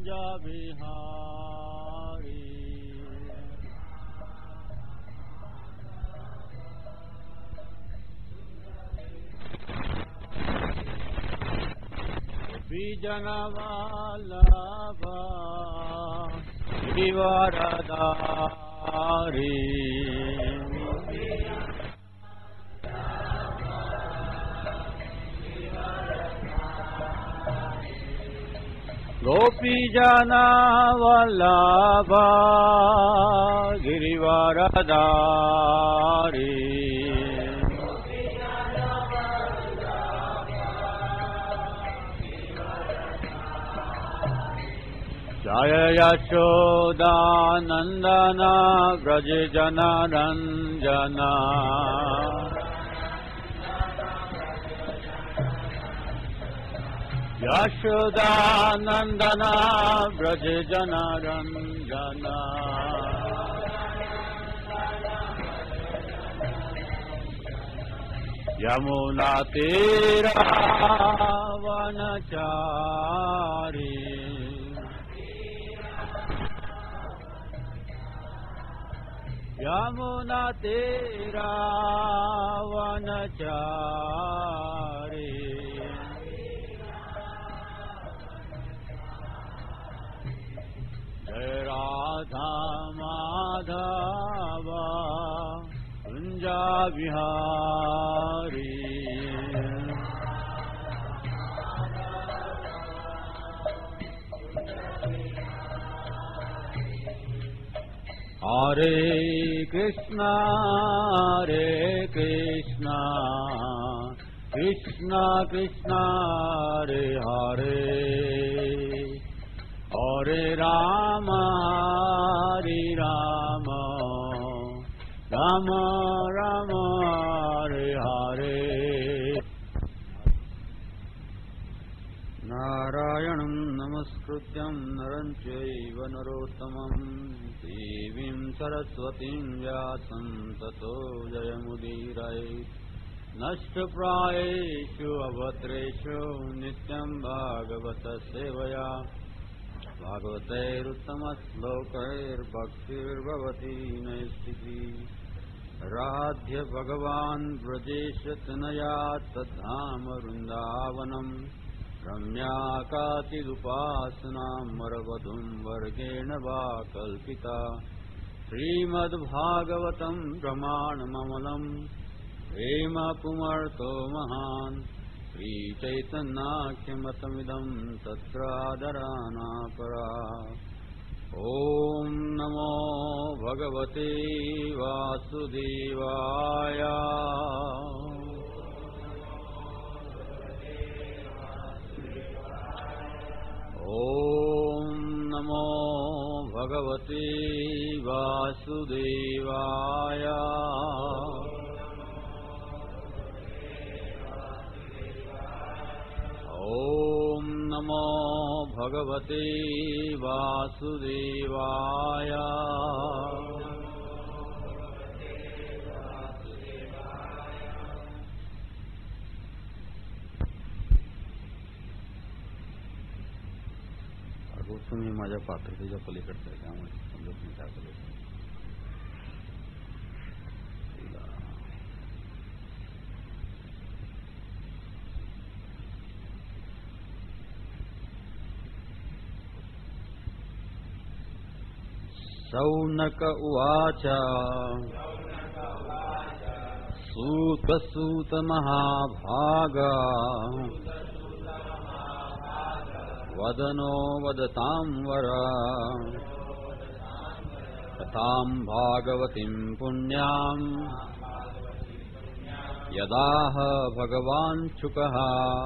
बिहारी जनवल्लभा गिरिवरधारी गोपी जनवल्लभा गिरिवरधारी जय यशोदानंदन व्रज जनरंजन यशोदानंदन व्रज जनरंजन यमुना तीरा वनचारी यमुना तेरा वनचारी जय राधा माधव कुंजा बिहारी हरे कृष्णा कृष्णा कृष्णा हरे हरे हरे राम राम राम हरे हरे नारायणं नमस्कृत्यं नरं चैव नरोत्तमं देवीं सरस्वतीं व्यासं ततो जयमुदीरयेत् नष्टप्रायेषु अभद्रेषु नित्यं भागवत सेवया भागवतैरुत्तमश्लोकैर्भक्तिर्भवति नैष्टिकी राध्य भगवान् ब्रजेश तनया तद्धाम वृन्दावनम् रम्या काचिदुपासनां वरवधूं वर्गेण वा कल्पिता श्रीमद्भागवतं प्रमाणममलं प्रेमपुमर्तो महान् श्रीचैतन्याख्यमतमिदं तत्रादरानापरा ॐ नमो भगवते वासुदेवाय ॐ नमो भगवते वासुदेवाय ॐ नमो भगवते वासुदेवाय तुम्ही माझ्या पात्रतेच्या पलीकडचं आहे त्यामुळे समजत नाही काय बोलायचं. शौनक उवाच सूत महाभागा वदनो वदतां वर कथां भागवतीं पुण्यां यदाह भगवान् शुकः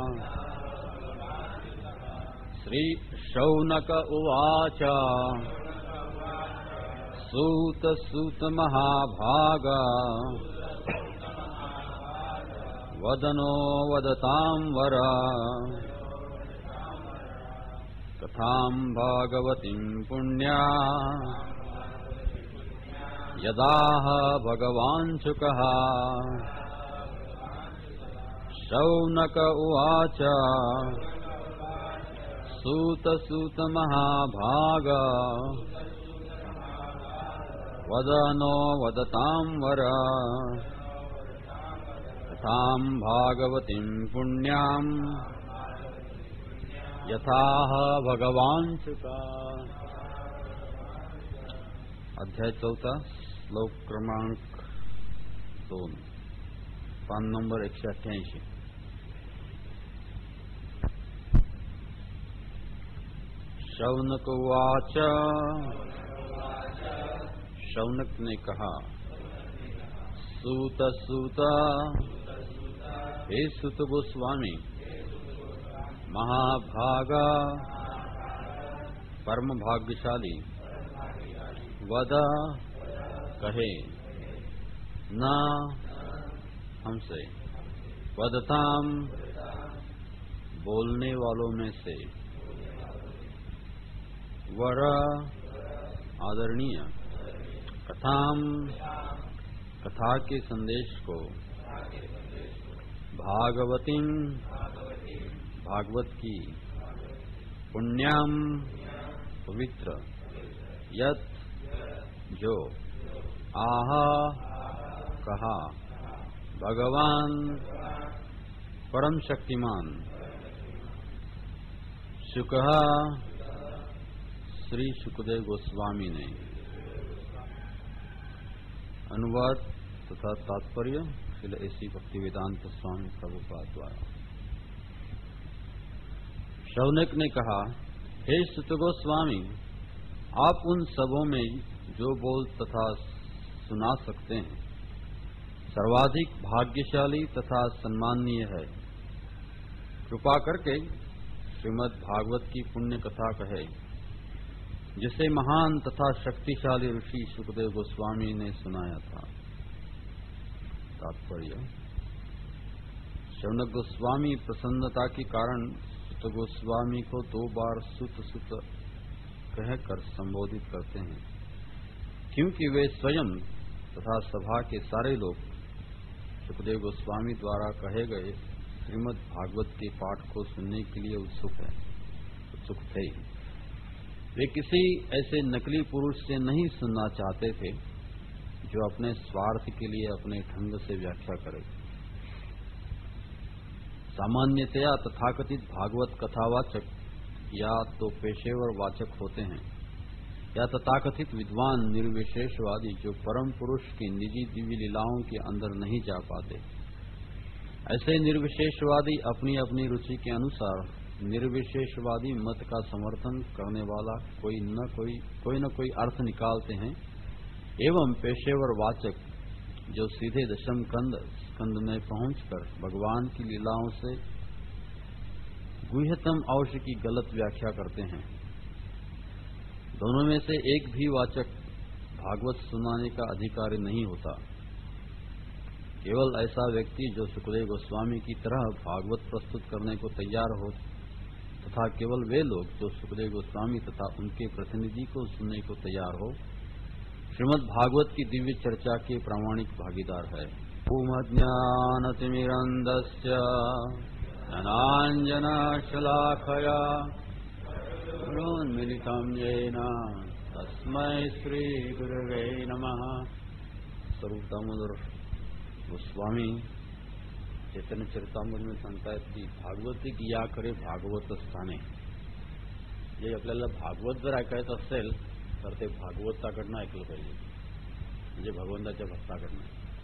श्री शौनक उवाच सूत महाभागा वदनो वदतां वर कथां भागवतीं पुण्या यदाह भगवान् शुकः शौनक उवाच सूत सूत महाभाग वदनो वदतां वर कथां भागवतीं पुण्यां यथाह भगवान शुका। अध्याय 4 श्लोक क्रमांक 2 पान नंबर 188। शौनक उवाच। शौनक ने कहा, सूत सूत हे सुत गोस्वामी, महाभागा परम भाग्यशाली, वद कहे न हमसे, वदताम बोलने वालों में से, वर आदरणीय, कथाम कथा के संदेश को, भागवतीं भागवत की, पुण्याम पवित्र, यत जो, आह कहा, भगवान परम शक्तिमान, शुकः श्री सुखदेव गोस्वामी ने। अनुवाद तथा तात्पर्य श्रील एसी भक्तिवेदांत स्वामी प्रभुपाद द्वारा। शौनक ने कहा, हे सुत गोस्वामी, आप उन सबों में जो बोल तथा सुना सकते हैं सर्वाधिक भाग्यशाली तथा सम्माननीय है। कृपा करके श्रीमद् भागवत की पुण्य कथा कहे, जिसे महान तथा शक्तिशाली ऋषि सुखदेव गोस्वामी ने सुनाया था। तात्पर्य, शौनक गोस्वामी प्रसन्नता के कारण सुत गोस्वामी को 2 बार सुत सुत कहकर संबोधित करते हैं, क्योंकि वे स्वयं तथा सभा के सारे लोग सुखदेव गोस्वामी द्वारा कहे गए श्रीमद् भागवत के पाठ को सुनने के लिए उत्सुक थे। वे किसी ऐसे नकली पुरुष से नहीं सुनना चाहते थे जो अपने स्वार्थ के लिए अपने ढंग से व्याख्या करे। सामान्यतया तथाकथित भागवत कथावाचक या तो पेशेवर वाचक होते हैं या तथाकथित विद्वान निर्विशेषवादी जो परम पुरुष की निजी दिव्य लीलाओं के अंदर नहीं जा पाते। ऐसे निर्विशेषवादी अपनी अपनी रुचि के अनुसार निर्विशेषवादी मत का समर्थन करने वाला कोई न कोई अर्थ निकालते हैं, एवं पेशेवर वाचक जो सीधे दशम स्कंद में पहुंचकर भगवान की लीलाओं से गुह्यतम अंश की गलत व्याख्या करते हैं। दोनों में से एक भी वाचक भागवत सुनाने का अधिकारी नहीं होता। केवल ऐसा व्यक्ति जो सुखदेव गोस्वामी की तरह भागवत प्रस्तुत करने को तैयार हो, तथा केवल वे लोग जो सुखदेव गोस्वामी तथा उनके प्रतिनिधि को सुनने को तैयार हो, श्रीमद् भागवत की दिव्य चर्चा के प्रामाणिक भागीदार है। ज्ञानतिमिरन्दस्य ज्ञानाञ्जनशलाकया गुरोन्मिलितं येन तस्मै श्रीगुरवे नमः। स्वरूप दामोदर गोस्वामी चैतन्य चरितामृत में सांगतायत की भागवती या करे भागवत स्थाने। जे आपल्याला भागवत जर ऐकायचं असेल तर ते भागवताकडनं ऐकलं पाहिजे, म्हणजे भगवंताच्या भक्ताकडनं।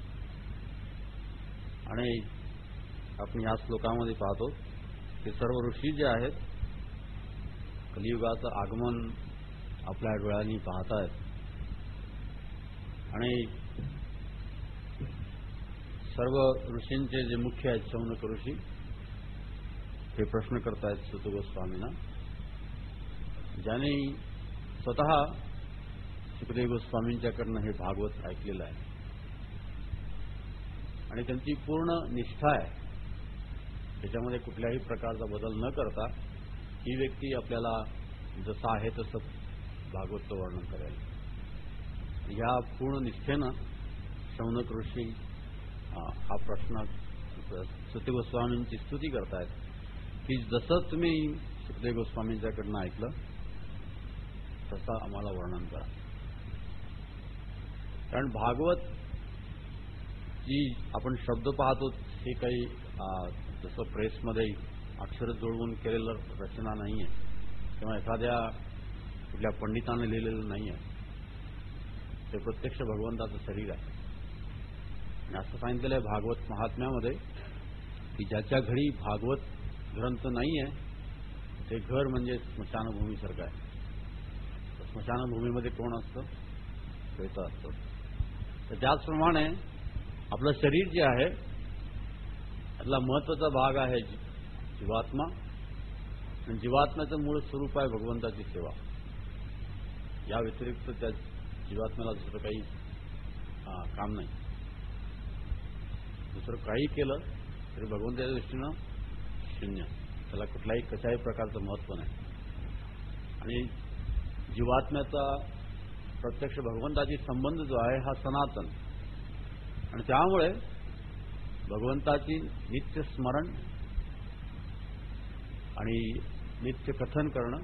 आणि आपण या श्लोकामध्ये पाहतो की सर्व ऋषी जे आहेत कलियुगाचं आगमन आपल्या डोळ्यांनी पाहतायत आणि सर्व ऋषींचे जे मुख्य आहेत शौनक ऋषी हे प्रश्न करतायत सुत गोस्वामींना, ज्याने स्वतः सुखदेव गोस्वामींच्याकडनं हे भागवत ऐकलेलं आहे आणि त्यांची पूर्ण निष्ठा आहे। त्याच्यामध्ये कुठल्याही प्रकारचा बदल न करता ही व्यक्ती आपल्याला जसा आहे तसं भागवतचं वर्णन करेल। या पूर्ण निष्ठेनं शौनक ऋषी हा प्रश्न सुत गोस्वामींची स्तुती करतायत की जसं तुम्ही सुखदेव गोस्वामींच्याकडनं ऐकलं तसं आम्हाला वर्णन करा. कारण भागवत जी आपण शब्द पाहतो हे काही जसं प्रेसमध्ये अक्षर जुळवून केलेलं रचना नाही आहे किंवा एखाद्या कुठल्या पंडिताने लिहिलेलं नाही आहे. ते प्रत्यक्ष भगवंताचं शरीर आहे. आणि असं सांगितलेलं आहे भागवत महात्म्यामध्ये की ज्याच्या घरी भागवत ग्रंथ नाही आहे ते घर म्हणजे स्मशानभूमीसारखं आहे. स्मशानभूमीमध्ये कोण असतं? प्रेत असतं. तर त्याचप्रमाणे आपलं शरीर जे आहे त्यातला महत्वाचा भाग आहे जीवात्मा. आणि जीवात्म्याचं मूळ स्वरूप आहे भगवंताची सेवा. या व्यतिरिक्त त्या जीवात्म्याला दुसरं काही काम नाही. दुसरं काही केलं तरी भगवंताच्या दृष्टीनं शून्य. त्याला कुठल्याही कशाही प्रकारचं महत्त्व नाही. आणि जीवात्म्याचा प्रत्यक्ष भगवंताची संबंध जो आहे हा सनातन. आणि त्यामुळे भगवंताची नित्य स्मरण आणि नित्य कथन करणं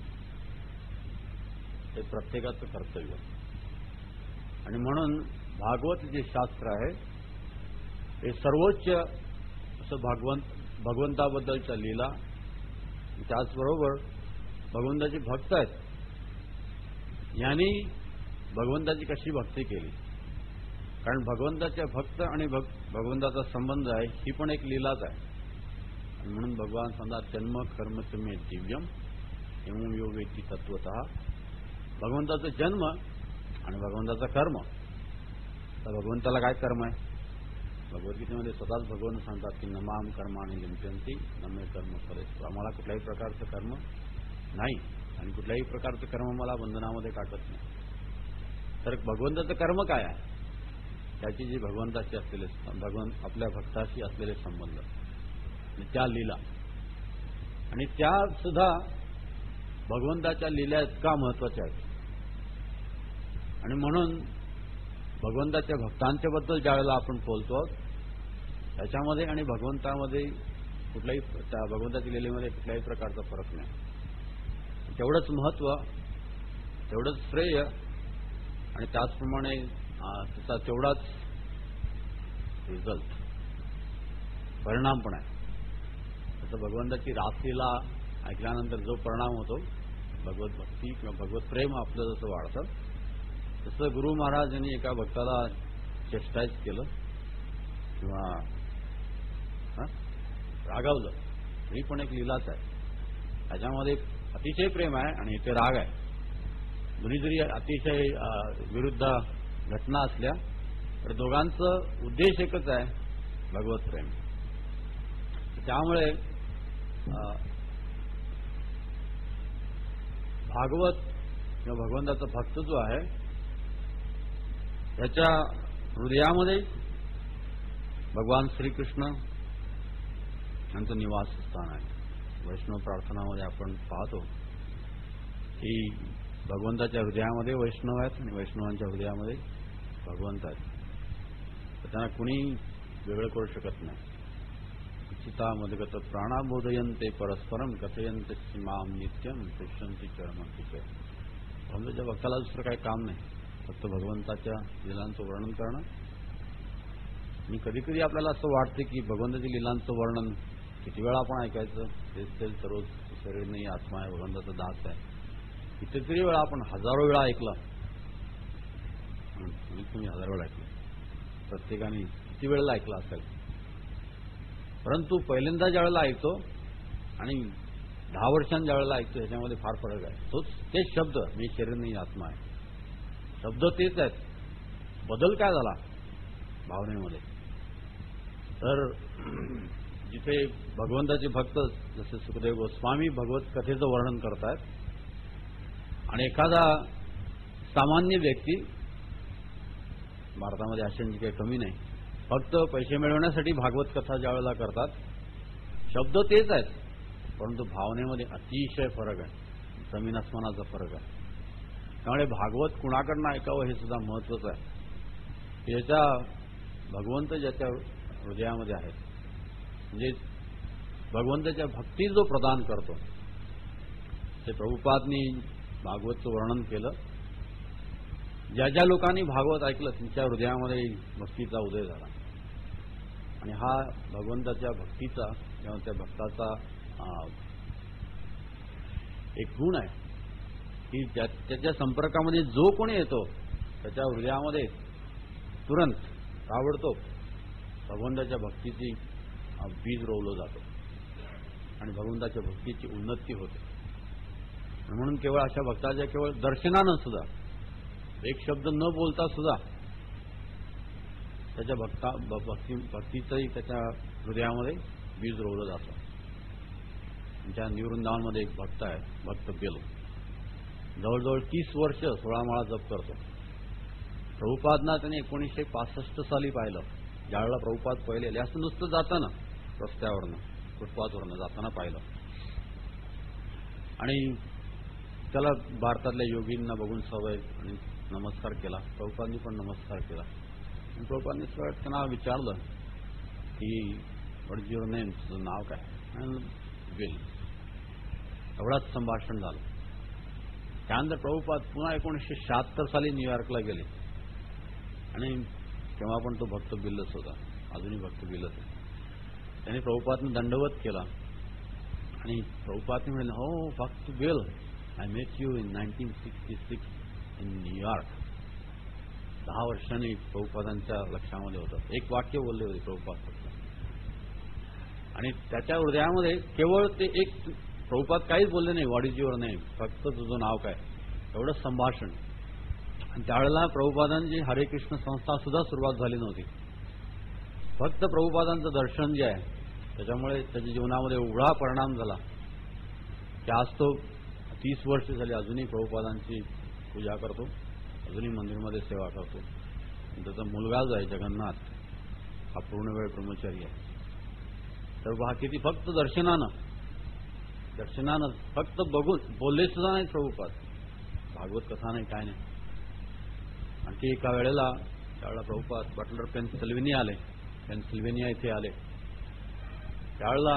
हे प्रत्येकाचं कर्तव्य. आणि म्हणून भागवत जे शास्त्र आहे हे सर्वोच्च असं भगवंताबद्दलच्या लीला. त्याचबरोबर भगवंताचे भक्त आहेत यांनी भगवंताची कशी भक्ती केली. कारण भगवंताच्या भक्त आणि भगवंताचा संबंध आहे ही पण एक लीलाच आहे. आणि म्हणून भगवान सांगतात जन्म कर्म मे दिव्यम एवं यो वेत्ती तत्वतः. भगवंताचा जन्म आणि भगवंताचा कर्म. तर भगवंताला काय कर्म आहे? भगवद्गीतेमध्ये स्वतःच भगवान सांगतात की नमाम कर्माणि लिंप्यन्ति नमे कर्म फलेषु. आम्हाला कुठल्याही प्रकारचं कर्म नाही आणि कुठल्याही प्रकारचं कर्म मला बंधनामध्ये टाकत नाही. तर भगवंताचं कर्म काय आहे? त्याची जी भगवंताची असलेले आपल्या भक्ताशी असलेले संबंध आणि त्या लीला. आणि त्या सुद्धा भगवंताच्या लीला इतका महत्वाच्या आहेत. आणि म्हणून भगवंताच्या भक्तांच्या बद्दल ज्यावेळेला आपण बोलतो त्याच्यामध्ये आणि भगवंतामध्ये कुठल्याही त्या भगवंताच्या लीलेमध्ये कुठल्याही प्रकारचा फरक नाही. तेवढंच महत्त्व, तेवढंच श्रेय आणि त्याचप्रमाणे त्याचा तेवढाच रिझल्ट परिणाम पण आहे. तसं भगवंताची रासलीला ऐकल्यानंतर जो परिणाम होतो भगवत भक्ती किंवा भगवत प्रेम आपलं जसं वाढतं तसं गुरु महाराज यांनी एका भक्ताला चेस्टाईज केलं किंवा रागावलं ही पण एक लीलाच आहे. त्याच्यामध्ये अतिशय प्रेम आहे आणि इथे राग आहे. दोन्ही जरी अतिशय विरुद्ध घटना असल्या तर दोघांचं उद्देश एकच आहे भगवत प्रेम. त्यामुळे भागवत किंवा भगवंताचा भक्त जो आहे त्याच्या हृदयामध्ये भगवान श्रीकृष्ण यांचं निवासस्थान आहे. वैष्णव प्रार्थनामध्ये आपण पाहतो की भगवंताच्या हृदयामध्ये वैष्णव आहेत आणि वैष्णवांच्या हृदयामध्ये भगवंत आहेत. तर त्यांना कुणी वेगळं करू शकत नाही. चिता मदगत प्राणाबोधयंते परस्परम कथयंते सीमाम नित्यम पृष्ठंती चरमंती च. भगवंताच्या भक्ताला दुसरं काही काम नाही, फक्त भगवंताच्या लीलांचं वर्णन करणं. आणि कधी कधी आपल्याला असं वाटतं की भगवंताच्या लीलांचं वर्णन किती वेळा आपण ऐकायचं. तेच रोज शरीर नाही, आत्मा आहे, भगवंताचा दास आहे. कितीतरी वेळा आपण हजारो वेळा ऐकलं. तुम्ही हजारो वेळा ऐकलं. प्रत्येकाने किती वेळेला ऐकलं असेल. परंतु पहिल्यांदा ज्या वेळेला ऐकतो आणि 10 वर्षांनी ज्या वेळेला ऐकतो ह्याच्यामध्ये फार फरक आहे. तेच शब्द मी शरीर नाही आत्मा आहे, शब्द तेच आहेत. बदल काय झाला भावनेमध्ये. तर जिथे भगवंताचे भक्त जसे सुखदेव गोस्वामी भगवत कथेचं वर्णन करतात आणि एखादा सामान्य व्यक्ती, भारतामध्ये अशांची काही कमी नाही, फक्त पैसे मिळवण्यासाठी भागवत कथा ज्या वेळेला करतात शब्द तेच आहेत परंतु भावनेमध्ये अतिशय फरक आहे. जमीन आसमानाचा फरक आहे. त्यामुळे भागवत कुणाकडनं ऐकावं हे सुद्धा महत्त्वाचं आहे. याच्या भगवंत ज्याच्या हृदयामध्ये आहेत म्हणजे भगवंताच्या भक्ती जो प्रदान करतो ते प्रभुपादनी भागवतचं वर्णन केलं. ज्या ज्या लोकांनी भागवत ऐकलं त्यांच्या हृदयामध्ये भक्तीचा उदय झाला. आणि हा भगवंताच्या भक्तीचा किंवा त्या भक्ताचा एक गुण आहे की त्याच्या संपर्कामध्ये जो कोणी येतो त्याच्या हृदयामध्ये तुरंत ताबडतोब भगवंताच्या भक्तीची बीज रोवलं जातं आणि भगवंताच्या भक्तीची उन्नती होते. म्हणून केवळ अशा भक्ताच्या केवळ दर्शनानं सुद्धा एक शब्द न बोलता सुद्धा त्याच्या भक्तीचंही त्याच्या हृदयामध्ये बीज रोवलं जातं. त्या निवृंदावनमध्ये एक भक्त आहे, भक्त बेल, जवळजवळ 30 वर्ष 16 माळा जप करतो. प्रभुपादना त्याने 1965 साली पाहिलं. ज्यावेळेला प्रभुपाद पहिले असं नुसतं जाताना रस्त्यावरनं फुटपाथवरनं जाताना पाहिलं आणि त्याला भारतातल्या योगींना बघून सवय आणि नमस्कार केला. प्रभुपादांनी पण नमस्कार केला. आणि प्रभुपादांनी सरळ त्यांना विचारलं की व्हॉट इज युअर नेम, तुझं नाव काय? वेल. एवढाच संभाषण झालं. त्यानंतर प्रभुपाद पुन्हा 1976 साली न्यूयॉर्कला गेले आणि तेव्हा पण तो भक्त बिल्लच होता, अजूनही भक्त बिल्लच आहे. त्याने प्रभुपादने दंडवत केला आणि प्रभुपादने म्हणाले, हो bhakta Bill, I met you in 1966 in New York. 10 वर्षांनी प्रभुपादांच्या लक्षामध्ये होतं. एक वाक्य बोलले होते प्रभुपाद फक्त. आणि त्याच्या हृदयामध्ये केवळ ते एक, प्रभुपाद काहीच बोलले नाही, व्हॉट इज युअर नेम, फक्त तुझं नाव काय, एवढंच संभाषण. आणि त्यावेळेला प्रभुपादांची हरे कृष्ण संस्था सुद्धा सुरुवात झाली नव्हती. फक्त प्रभुपादांचं दर्शन जे आहे त्याच्यामुळे त्याच्या जीवनामध्ये एवढा परिणाम झाला की आज तो 30 वर्ष झाली अजूनही प्रभुपादांची पूजा करतो, अजूनही मंदिरमध्ये सेवा करतो. त्याचा मुलगा जो आहे जगन्नाथ, हा पूर्ण वेळ ब्रह्मचारी आहे. तर हा किती फक्त दर्शनानं फक्त बघून, बोलले सुद्धा नाही प्रभुपाद, भागवत कथा नाही, काय नाही. आणखी एका वेळेला त्यावेळेला प्रभुपाद बटलर पेन्सिल्व्हेनिया इथे आले. त्यावेळेला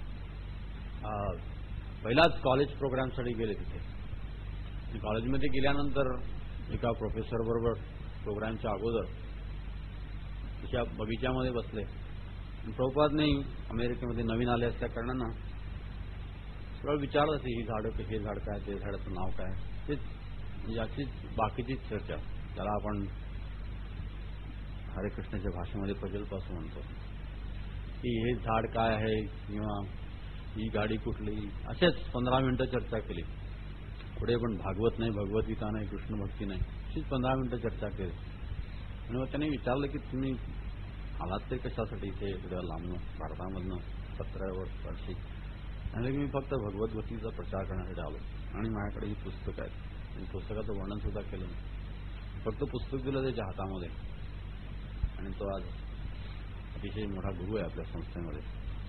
पहिलाच कॉलेज प्रोग्रामसाठी गेले तिथे. कॉलेजमध्ये गेल्यानंतर एका प्रोफेसर बरोबर प्रोग्रामच्या अगोदर तिच्या बगीच्यामध्ये बसले. प्रभुपादने अमेरिकेमध्ये नवीन आले असल्या कारणानं सरळ विचारलं असे, ही झाडं, हे झाड काय, ते झाडाचं नाव काय, तेच याचीच बाकीचीच चर्चा, त्याला आपण हरे कृष्णाच्या भाषेमध्ये पजलपासून म्हणतो की हे झाड काय आहे किंवा ही गाडी कुठली, असेच 15 मिनिटं चर्चा केली. पुढे पण भागवत नाही, भगवद्गीता नाही, कृष्ण भक्ती नाही, अशीच 15 मिनिटं चर्चा केली. आणि मग त्याने विचारलं की तुम्ही आलात ते कशासाठी इथे एवढ्या लांबनं भारतामधनं 17 वर्षी? आणि मी फक्त भगवद्गीतेचा प्रचार करण्यासाठी आलो आणि माझ्याकडे ही पुस्तकं आहेत. आणि पुस्तकाचं वर्णन सुद्धा केलं नाही, फक्त पुस्तक दिलं त्याच्या हातामध्ये. आणि तो आज अतिशय मोठा गुरु आहे आपल्या संस्थेमध्ये.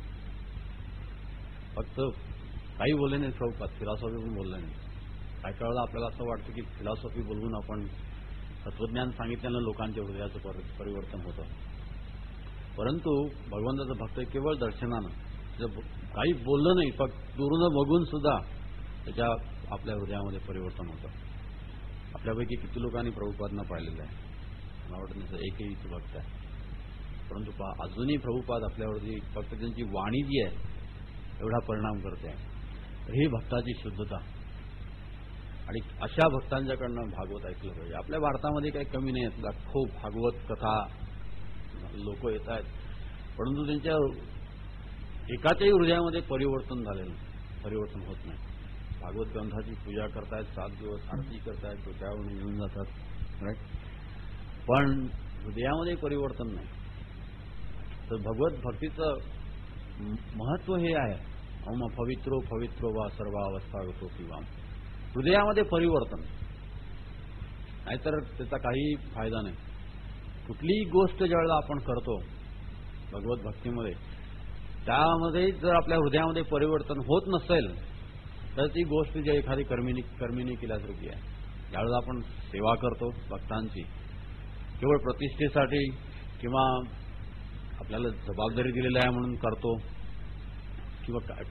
फक्त काही बोलले नाही प्रभुपाद, फिलॉसॉफी पण बोलले नाही. काही वेळेला आपल्याला असं वाटतं की फिलॉसॉफी बोलवून आपण तत्वज्ञान सांगितल्यानं लोकांच्या हृदयाचं परिवर्तन होतं. परंतु भगवंताचं भक्त केवळ दर्शनानं, काही बोललं नाही, फक्त दुरून बघून सुद्धा त्याच्या आपल्या हृदयामध्ये परिवर्तन होतं. आपल्यापैकी किती लोकांनी प्रभुपादांना पाहिलेलं आहे? मला वाटतं नाही एकही भक्त आहे. परंतु अजूनही प्रभुपाद आपल्यावरती फक्त त्यांची वाणी जी आहे एवढा परिणाम करते आहे. तर ही भक्ताची शुद्धता. आणि अशा भक्तांच्याकडनं भागवत ऐकलं पाहिजे. आपल्या भारतामध्ये काही कमी नाही आहेत, लाखो भागवत कथा लोक येत आहेत, परंतु त्यांच्या एकाच्याही हृदयामध्ये परिवर्तन होत नाही. भागवत ग्रंथाची पूजा करतायत, 7 दिवस आरती करतायत, डोक्यावरून येऊन जातात, राईट, पण हृदयामध्ये परिवर्तन नाही. तर भगवत भक्तीचं महत्व हे आहे, ओम पवित्रो पवित्रो वा सर्वावस्थागतो किंवा हृदयामध्ये परिवर्तन, नाहीतर त्याचा काही फायदा नाही. कुठलीही गोष्ट ज्यावेळेला आपण करतो भगवत भक्तीमध्ये, त्यामध्ये जर आपल्या हृदयामध्ये परिवर्तन होत नसेल तर ती गोष्ट जी एखादी कर्मिणी केल्यासारखी आहे. ज्यावेळेला आपण सेवा करतो भक्तांची केवळ प्रतिष्ठेसाठी किंवा आपल्याला जबाबदारी दिलेली आहे म्हणून करतो, किंवा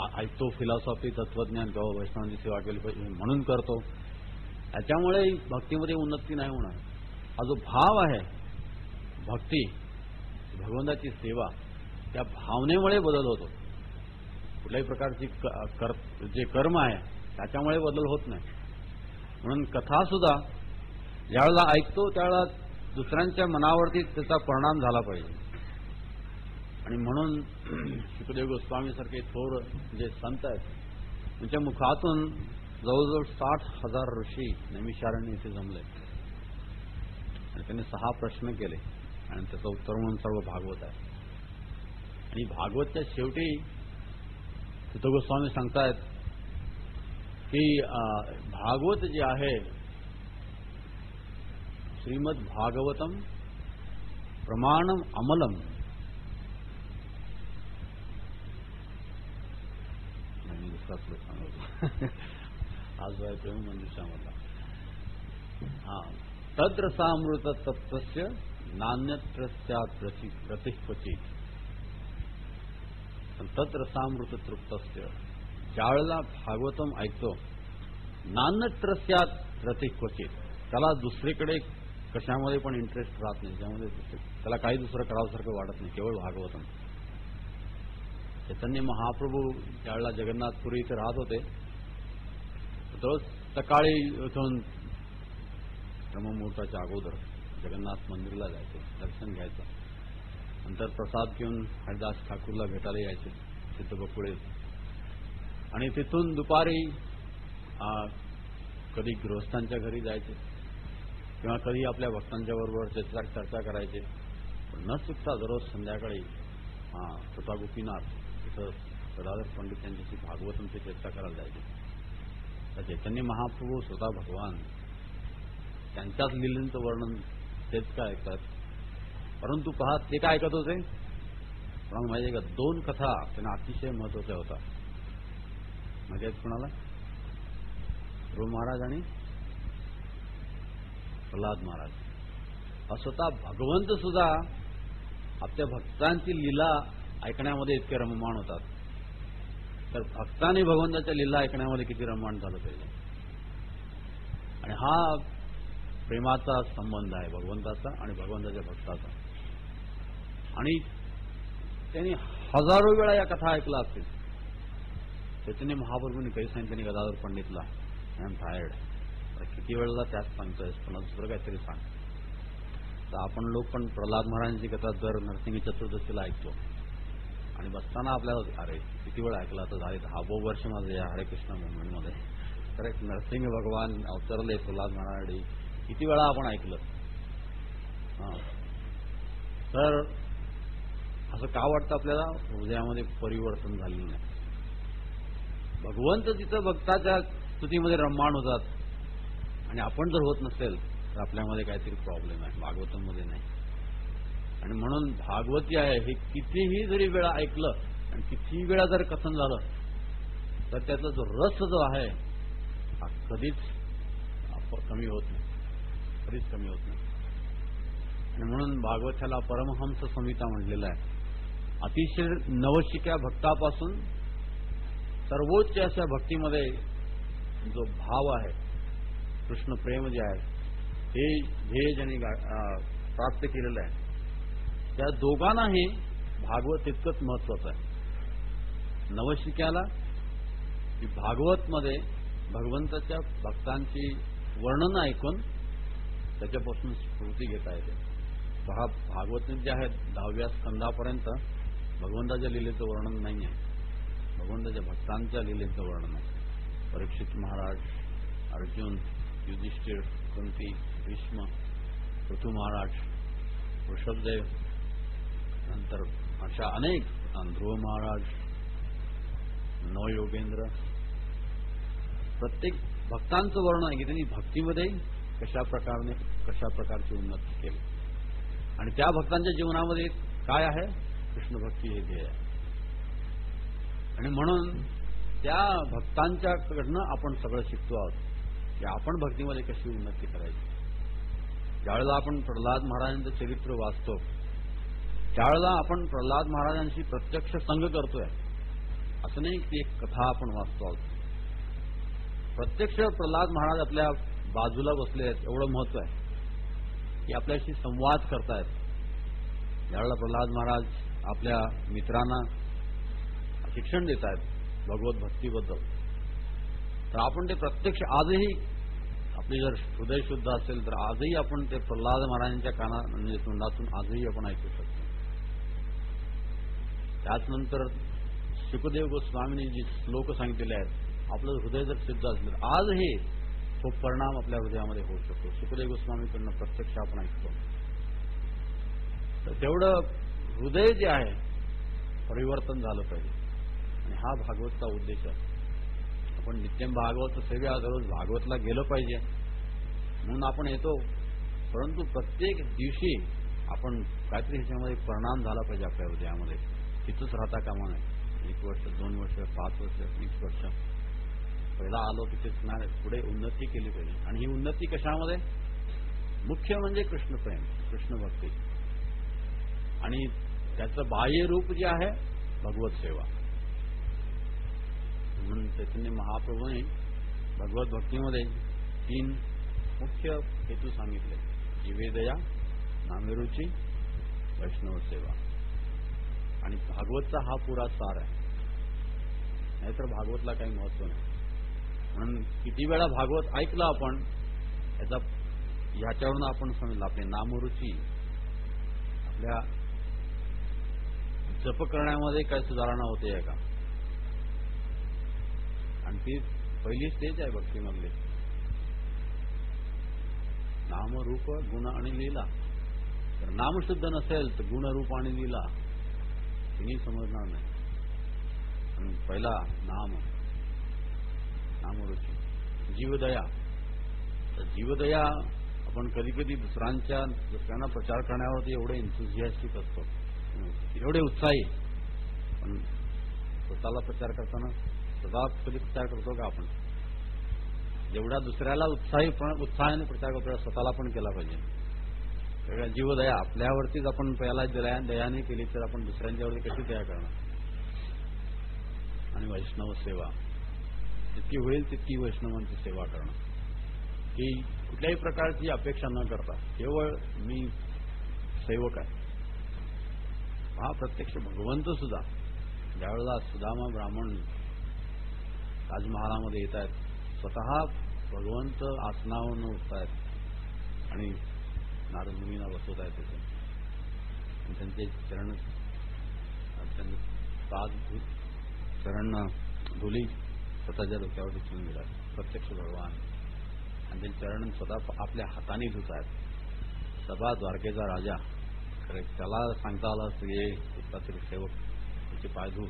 ऐकतो फिलॉसॉफी तत्वज्ञान किंवा वैष्णवांची सेवा केली पाहिजे म्हणून करतो, याच्यामुळे भक्तीमध्ये उन्नती नाही होणार. हा जो भाव आहे भक्ती, भगवंताची सेवा, त्या भावनेमुळे बदल होतो. कुठल्याही प्रकारची जे कर्म आहे त्याच्यामुळे बदल होत नाही. म्हणून कथा सुद्धा ज्यावेळेला ऐकतो त्यावेळेला दुसऱ्यांच्या मनावरती त्याचा परिणाम झाला पाहिजे. आणि म्हणून शुकदेव गोस्वामी सारखे थोर जे संत आहेत त्यांच्या मुखातून जवळजवळ 60,000 ऋषी नैमिषारण्य इथे जमले आणि त्यांनी 6 प्रश्न केले आणि त्याचं उत्तर म्हणून सर्व भागवत आहे. आणि भागवतच्या शेवटी शुकदेव गोस्वामी सांगतायत की भागवत जे आहे श्रीमद भागवतम प्रमाणम अमलम. आज मंजुषामधला तद्रसामृत तत्वस्य नान्यत्रस्यात् प्रतिक्वचित. तद्रसामृत तृप्तस्य, ज्यावेळेला भागवतम ऐकतो नान्यत्रस्यात् प्रतिक्वचित, त्याला दुसरीकडे कशामध्ये पण इंटरेस्ट राहत नाही, त्यामध्ये त्याला काही दुसरं करावंसारखं वाटत नाही, केवळ भागवतम. चैतन्य महाप्रभू ज्यावेळेला जगन्नाथपुरी इथे राहत होते रोज सकाळी इथून ब्रह्ममुहूर्ताच्या अगोदर जगन्नाथ मंदिरला जायचे, दर्शन घ्यायचं, नंतर प्रसाद घेऊन हरिदास ठाकूरला भेटायला यायचे सिद्धबकुळे, आणि तिथून दुपारी कधी गृहस्थांच्या घरी जायचे किंवा कधी आपल्या भक्तांच्या बरोबर चर्चा करायचे. पण न चुकता दररोज संध्याकाळी छोटा गोपीनाथ इथं गदाधर पंडित यांच्याशी भागवतांची चर्चा करायला जायचे. तर चैतन्य महाप्रभू स्वतः भगवान त्यांच्याच लीलेंचं वर्णन तेच काय ऐकतात, परंतु पहा ते काय ऐकत होते. पण माहिती आहे का, 2 कथा त्यांना अतिशय महत्वाच्या होता. म्हणजे कुणाला, ध्रुव महाराज आणि प्रल्हाद महाराज. स्वतः भगवंत सुद्धा आपल्या भक्तांची लीला ऐकण्यामध्ये इतके रममाण होतात, तर भक्तांनी भगवंताच्या लीला ऐकण्यामध्ये किती रममाण झालं पाहिजे. आणि हा प्रेमाचा संबंध आहे भगवंताचा आणि भगवंताच्या भक्ताचा. आणि त्यांनी हजारो वेळा या कथा ऐकल्या असतील. चैतन्य महाप्रभूंनी काही सांगितलं नाही गदाधर पंडितला, आय एम टायर्ड, किती वेळेला त्याच सांगतोय, पण दुसरं काहीतरी सांग. तर आपण लोक पण प्रल्हाद महाराजांची कथा दर नरसिंह चतुर्दशीला ऐकतो आणि बसताना आपल्याला अरे किती वेळ ऐकला, तर झाले 10 वर्ष माझे या हरे कृष्ण मुवमेंटमध्ये. तर एक नरसिंह भगवान अवतरले प्रल्हाद महाराज, किती वेळा आपण ऐकलं. तर असं का वाटतं आपल्याला, हृदयामध्ये परिवर्तन झालेलं नाही. भगवंत तिथं भक्ताच्या स्तुतीमध्ये रममाण होतात आणि आपण जर होत नसेल तर आपल्यामध्ये काहीतरी प्रॉब्लेम आहे, भागवतांमध्ये नाही. आणि म्हणून भागवत जे आहे हे कितीही जरी वेळा ऐकलं आणि कितीही वेळा जर कथन झालं तर त्यातला जो रस जो आहे हा कधीच कमी होत नाही, कधीच कमी होत नाही. आणि म्हणून भागवत ह्याला परमहंस संहिता म्हटलेलं आहे. अतिशय नवशिक्या भक्तापासून सर्वोच्च अशा भक्तीमध्ये जो भाव आहे, कृष्ण प्रेम जे आहे, हे ध्येय ज्यांनी प्राप्त केलेलं आहे, त्या दोघांनाही भागवत तितकंच महत्वाचं आहे. नवशिक्याला भागवतमध्ये भगवंताच्या भक्तांची वर्णन ऐकून त्याच्यापासून स्फूर्ती घेता येते. पहा, भागवत जे आहे 10व्या स्कंदापर्यंत भगवंताच्या लीलेचं वर्णन नाही आहे, भगवंताच्या भक्तांच्या लीलेचं वर्णन आहे. परीक्षित महाराज, अर्जुन, युधिष्ठिर, कुंती, भीष्म, पृथु महाराज, वृषभदेव, नंतर अशा अनेक, ध्रुव महाराज, नवयोगेंद्र, प्रत्येक भक्तांचं वर्णन आहे की त्यांनी भक्तीमध्ये कशा प्रकारची उन्नती केली आणि त्या भक्तांच्या जीवनामध्ये काय आहे, कृष्ण भक्ती हे ध्येय आहे. आणि म्हणून त्या भक्तांच्याकडनं आपण सगळं शिकतो आहोत की आपण भक्तीमध्ये कशी उन्नती करायची. ज्यावेळेला आपण प्रल्हाद महाराजांचं चरित्र वाचतो त्यावेळेला आपण प्रल्हाद महाराजांशी प्रत्यक्ष संग करतोय. असं नाही की एक कथा आपण वाचतो आहोत. प्रत्यक्ष प्रल्हाद महाराज आपल्या बाजूला बसले आहेत, एवढं महत्व आहे की आपल्याशी संवाद करतायत. ज्यावेळेला प्रल्हाद महाराज आपल्या मित्रांना शिक्षण देत आहेत भगवत भक्तीबद्दल, तर आपण ते प्रत्यक्ष आजही आपले जर हृदय शुद्ध असेल तर आजही आपण ते प्रल्हाद महाराजांच्या म्हणजे तोंडातून आजही आपण ऐकू शकतो. त्याचनंतर शुकदेव गोस्वामींनी जी श्लोक सांगितलेले आहेत, आपलं हृदय जर सिद्ध असलं आजही तो परिणाम आपल्या हृदयामध्ये होऊ शकतो. शुकदेव गोस्वामीकडनं प्रत्यक्ष आपण ऐकतो. तर तेवढं हृदय जे आहे परिवर्तन झालं पाहिजे, आणि हा भागवतचा उद्देश आहे. आपण नित्यम भागवत सेवा दररोज भागवतला गेलं पाहिजे म्हणून आपण येतो, परंतु प्रत्येक दिवशी आपण काहीतरी ह्याच्यामध्ये परिणाम झाला पाहिजे आपल्या हृदयामध्ये. तिथंच राहता कामा नये. 1 वर्ष 2 वर्ष 5 वर्ष 20 वर्ष पहिला आलो तिथेच नाही, पुढे उन्नती केली पाहिजे. आणि ही उन्नती कशामध्ये? मुख्य म्हणजे कृष्णप्रेम, कृष्ण भक्ती, आणि त्याचं बाह्य रूप जे आहे भगवत सेवा. म्हणून चैतन्य महाप्रभूने भगवत भक्तीमध्ये 3 मुख्य हेतू सांगितले: जीवेदया, नामरुची, वैष्णव सेवा. आणि भागवतचा हा पुरा सार आहे. नाहीतर भागवतला काही महत्व नाही. म्हणून किती वेळा भागवत ऐकलं आपण, ह्याच्यावरून आपण समजलं आपली नामरुची, आपल्या जप करण्यामध्ये काय सुधारणा होते का. आणि ती पहिली स्टेज आहे भक्तीमधली. नाम, रूप, गुण आणि लीला. तर नाम शुद्ध नसेल तर गुण, रूप आणि लीला तिन्ही समजणार नाही. आणि पहिला नामरुची. जीवदया. तर जीवदया आपण कधी कधी दुसऱ्यांना प्रचार करण्यावरती एवढे एन्थुझियास्टिक असतो, एवढे उत्साही, पण स्वतःला प्रचार करताना स्वतः कधी प्रचार करतो का आपण? जेवढा दुसऱ्याला उत्साहाने प्रचार करतो स्वतःला पण केला पाहिजे. जीवदया आपल्यावरतीच आपण पहिला दयाने केली तर आपण दुसऱ्यांच्यावरती कशी दया करणार. आणि वैष्णव सेवा, जितकी होईल तितकी वैष्णवांची सेवा करणं, की कुठल्याही प्रकारची अपेक्षा न करता केवळ मी सेवक आहे. हा प्रत्यक्ष भगवंत सुद्धा ज्यावेळेला सुदामा ब्राह्मण राजमहालामध्ये येत आहेत, स्वतः भगवंत आसनावरून उठत आहेत आणि नारद मुनींना बसवत आहेत तिथे. त्यांचे चरण धुली स्वतःच्या डोक्यावरती ठेवून गेला प्रत्यक्ष भगवान, आणि त्यांचे चरण स्वतः आपल्या हाताने धुत आहेत. सभा द्वारकेचा राजा, खरे त्याला सांगता आलं असतं की कुठला तरी सेवक त्याचे पाय धू,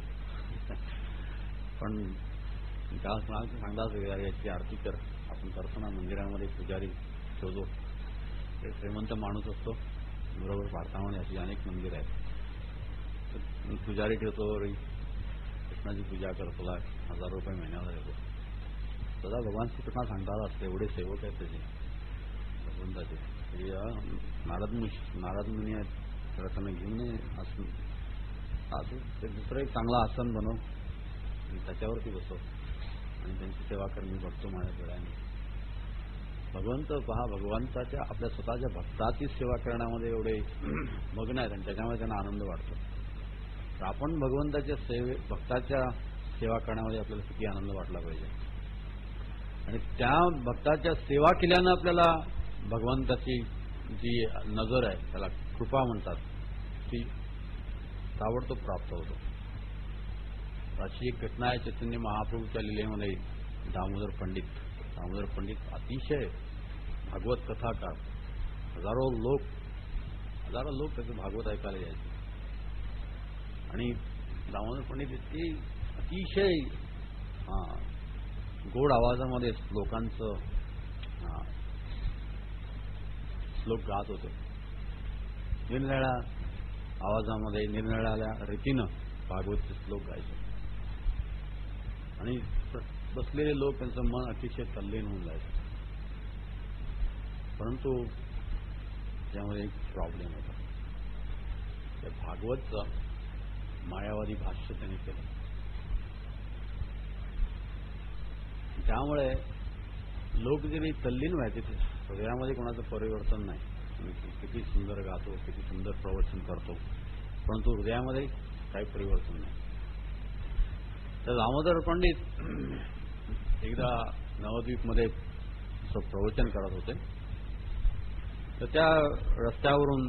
पण त्याला सांगता असं याची आरती कर. आपण करतो ना मंदिरामध्ये, पुजारी शोधो, ते श्रीमंत माणूस असतो. बरोबर भारतामध्ये अशी अनेक मंदिर आहेत. पुजारी ठेवतो, कृष्णाची पूजा कर, तुला 1000 रुपये महिन्याला देतो. सदा भगवान श्रीकृष्णा सांगता आला असतं, एवढे सेवक आहेत त्याचे भगवंताचे. नारद मुनी आहेत, तर त्यांना घेऊन असं ते दुसरं एक चांगलं आसन बनव आणि त्याच्यावरती बसव आणि त्यांची सेवा कर, मी बघतो माझ्या डोळ्याने. भगवंत पहा, भगवंताच्या आपल्या स्वतःच्या भक्ताची सेवा करण्यामध्ये एवढे मग्न आहेत आणि त्याच्यामुळे त्यांना आनंद वाटतो. तर आपण भगवंताच्या भक्ताच्या सेवा करण्यामध्ये आपल्याला किती आनंद वाटला पाहिजे. आणि त्या भक्ताच्या सेवा केल्यानं आपल्याला भगवंताची जी नजर आहे, त्याला कृपा म्हणतात, ती ताबडतोब प्राप्त होतो. अशी एक घटना आहे चैतन्य महाप्रभूच्या लीलेमध्ये. दामोदर पंडित अतिशय भागवत कथाकार, हजारो लोक त्याचे भागवत ऐकायला यायचे. आणि दामोदर पंडित इतकी अतिशय गोड आवाजामध्ये लोकांचं श्लोक गात होते. निरनिराळ्या आवाजामध्ये, निरनिराळ्या रीतीनं भागवतचे श्लोक गायचे. आणि बसलेले लोक त्यांचं मन अतिशय तल्लीन होऊन जायचं. परंतु त्यामध्ये एक प्रॉब्लेम होता. त्या भागवतचं मायावादी भाष्य त्यांनी केलं. त्यामुळे लोक जरी तल्लीन व्हायचे हृदयामध्ये कोणाचं परिवर्तन नाही. किती सुंदर गातो, किती सुंदर प्रवचन करतो, परंतु हृदयामध्ये काही परिवर्तन नाही. तर दामोदर पंडित एकदा नवद्वीपमध्ये प्रवचन करत होते. तर त्या रस्त्यावरून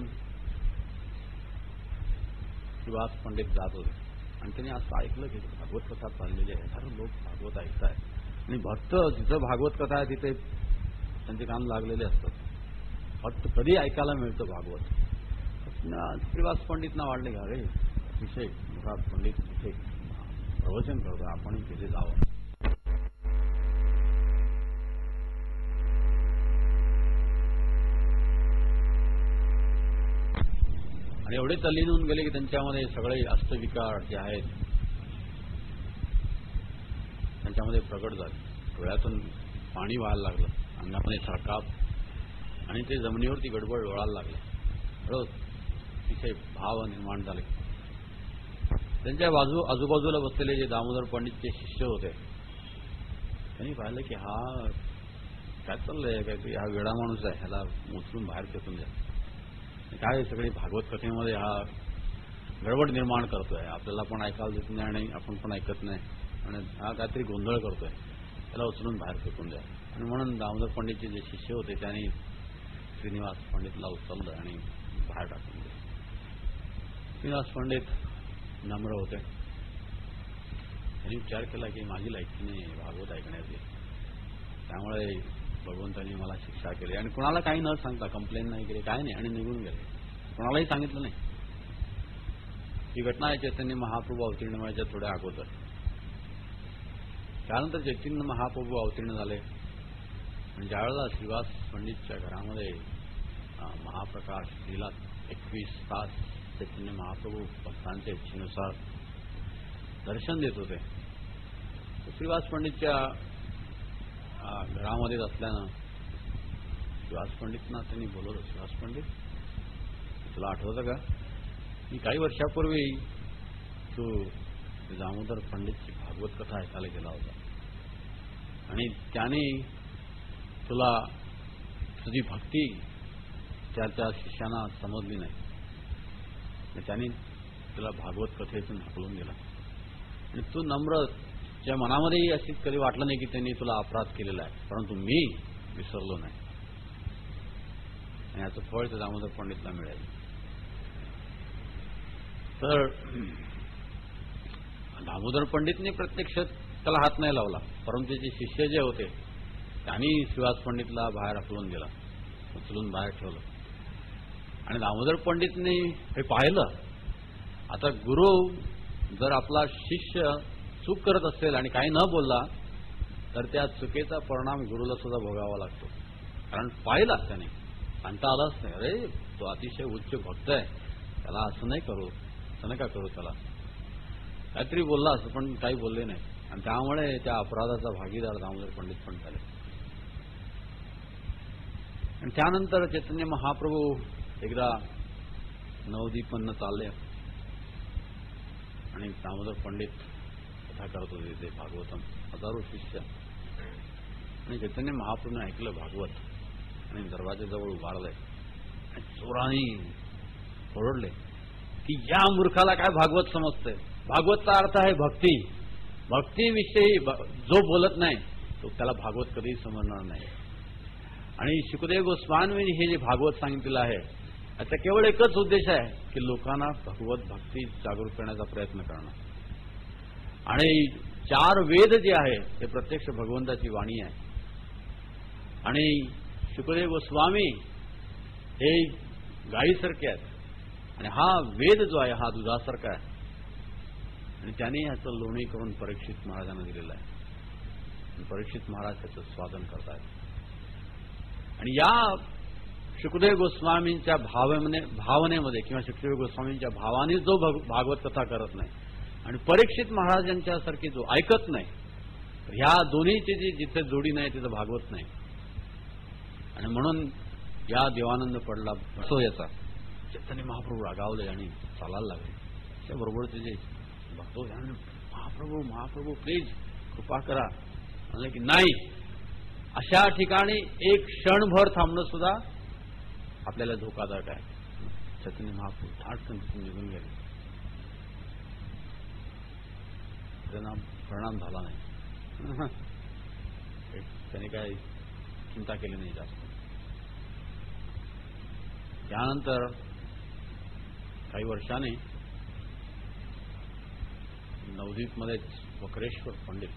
श्रीवास पंडित जात होते आणि त्यांनी असं ऐकलं की भागवत कथा चाललेली आहे. कारण लोक भागवत ऐकताय आणि भक्त जिथं भागवत कथा आहे तिथे त्यांचे कान लागलेले असतात. फक्त कधी ऐकायला मिळतं भागवत. श्रीवास पंडितना वाटले का अरे अतिशय मोठा पंडित तिथे प्रवचन करतो, आपण तिथे जावं. आणि एवढे तल्लीन होऊन गेले की त्यांच्यामध्ये सगळे अष्टविकार जे आहेत त्यांच्यामध्ये प्रकट झाले. डोळ्यातून पाणी व्हायला लागलं, अंगामध्ये सरकाप आणि ते जमिनीवरती गडबड लोळायला लागले. रोज तिथे भाव निर्माण झाले. त्यांच्या आजूबाजूला बसलेले जे दामोदर पंडितचे शिष्य होते त्यांनी पाहिलं की हा काय चाललंय, काहीतरी हा वेडा माणूस आहे, ह्याला उचलून बाहेर फेकून द्या. काय सगळी भागवत कथेमध्ये हा गडबड निर्माण करतोय, आपल्याला पण ऐकायला देत नाही आणि आपण पण ऐकत नाही आणि हा काहीतरी गोंधळ करतोय, त्याला उचलून बाहेर फेकून द्या. आणि म्हणून दामोदर पंडितचे जे शिष्य होते त्यांनी श्रीनिवास पंडितला उचललं आणि बाहेर टाकून दिलं. श्रीनिवास पंडित नम्र होते. त्यांनी विचार केला की माझी लायकी नाही भागवत ऐकण्याची, त्यामुळे भगवंतांनी मला शिक्षा केली. आणि कुणाला काही न सांगता, कंप्लेन नाही केली, काय नाही, आणि निघून गेले. कुणालाही सांगितलं नाही. ही घटना आहे चैतन्य महाप्रभू अवतीर्ण व्हायच्या थोड्या अगोदर. त्यानंतर चैतन्य महाप्रभू अवतीर्ण झाले आणि ज्यावेळेला श्रीवास पंडितच्या घरामध्ये महाप्रकाश लीला 21 तास चैतन्य महाप्रभू भक्तांच्या इच्छेनुसार दर्शन देत होते. श्रीवास पंडितच्या घरामध्येच असल्यानं श्रीवास पंडितना त्यांनी बोलवलं. श्रीवास पंडित, तुला आठवतं का मी काही वर्षापूर्वी तू दामोदर पंडितची भागवत कथा ऐकायला गेला होता आणि त्याने तुला तुझी भक्ती त्याच्या शिष्यांना समजली नाही, त्याने तुला भागवत कथेतून हाकलून गेला आणि तू नम्र, ज्या मनामध्येही अशी कधी वाटलं नाही की त्यांनी तुला अपराध केलेला आहे, परंतु मी विसरलो नाही. आणि याचं फळ ते दामोदर पंडितला मिळेल. तर दामोदर पंडितने प्रत्यक्ष त्याला हात नाही लावला, परंतु त्याचे शिष्य जे होते त्यांनी श्रीवास पंडितला बाहेर हकलून दिला, उचलून बाहेर ठेवलं. आणि दामोदर पंडितने हे पाहिलं. आता गुरु जर आपला शिष्य चूक करत असेल आणि काही न बोलला तर त्या चुकीचा परिणाम गुरुला सुद्धा भोगावा लागतो. कारण पाहिला त्याने, सांगता आलाच नाही, अरे तो अतिशय उच्च भक्त आहे, त्याला असं नाही करू, असं नका करू, त्याला काहीतरी बोलला असं, पण काही बोलले नाही. आणि त्यामुळे त्या अपराधाचा भागीदार दामोदर पंडित पण झाले. आणि त्यानंतर चैतन्य महाप्रभू एकदा नवदीपमधनं चालले आणि दामोदर पंडित कथा करत होते ते भागवतम, हजारो शिष्य. आणि चैतन्य महाप्रभूने ऐकलं भागवत आणि दरवाजाजवळ उभारलंय आणि जोराने ओरडले की या मूर्खाला काय भागवत समजतंय. भागवतचा अर्थ आहे भक्ती. भक्तीविषयी जो बोलत नाही तो त्याला भागवत कधीही समजणार नाही. आणि शुकदेव गोस्वामींनी हे जे भागवत सांगितलेलं आहे याचा केवळ एकच उद्देश आहे की लोकांना भगवत भक्ती जागरूक करण्याचा प्रयत्न करणं. आणि 4 वेद जे आहे ते प्रत्यक्ष भगवंताची वाणी आहे. आणि शुकदेव गोस्वामी हे गायीसारखे आहेत आणि हा वेद जो आहे हा दुधासारखा आहे. आणि त्याने ह्याचं लोणी करून परीक्षित महाराजांना दिलेलं आहे आणि परीक्षित महाराज त्याचं स्वागत करतात. आणि या शुकदेव गोस्वामींच्या भावनेमध्ये किंवा शुकदेव गोस्वामींच्या भावाने जो भागवत कथा करत नाही आणि परीक्षित महाराजांच्यासारखी जो ऐकत नाही, तर ह्या दोन्हीची जी जिथे जोडी नाही तिथं भागवत नाही. आणि म्हणून या देवानंद पडला असो याचा चैतन्य महाप्रभू रागावले आणि चालायला लागले. त्याबरोबर ते जे भक्त महाप्रभू महाप्रभू प्लीज कृपा करा, म्हणलं की नाही, अशा ठिकाणी एक क्षणभर थांबणं सुद्धा आपल्याला धोकादायक आहे. चैतन्य महाप्रभू धाडकन तिथून निघून गेले. त्यांना परिणाम झाला नाही. त्याने काय चिंता केली नाही जास्त. त्यानंतर काही वर्षाने नवदीपमध्येच वक्रेश्वर पंडित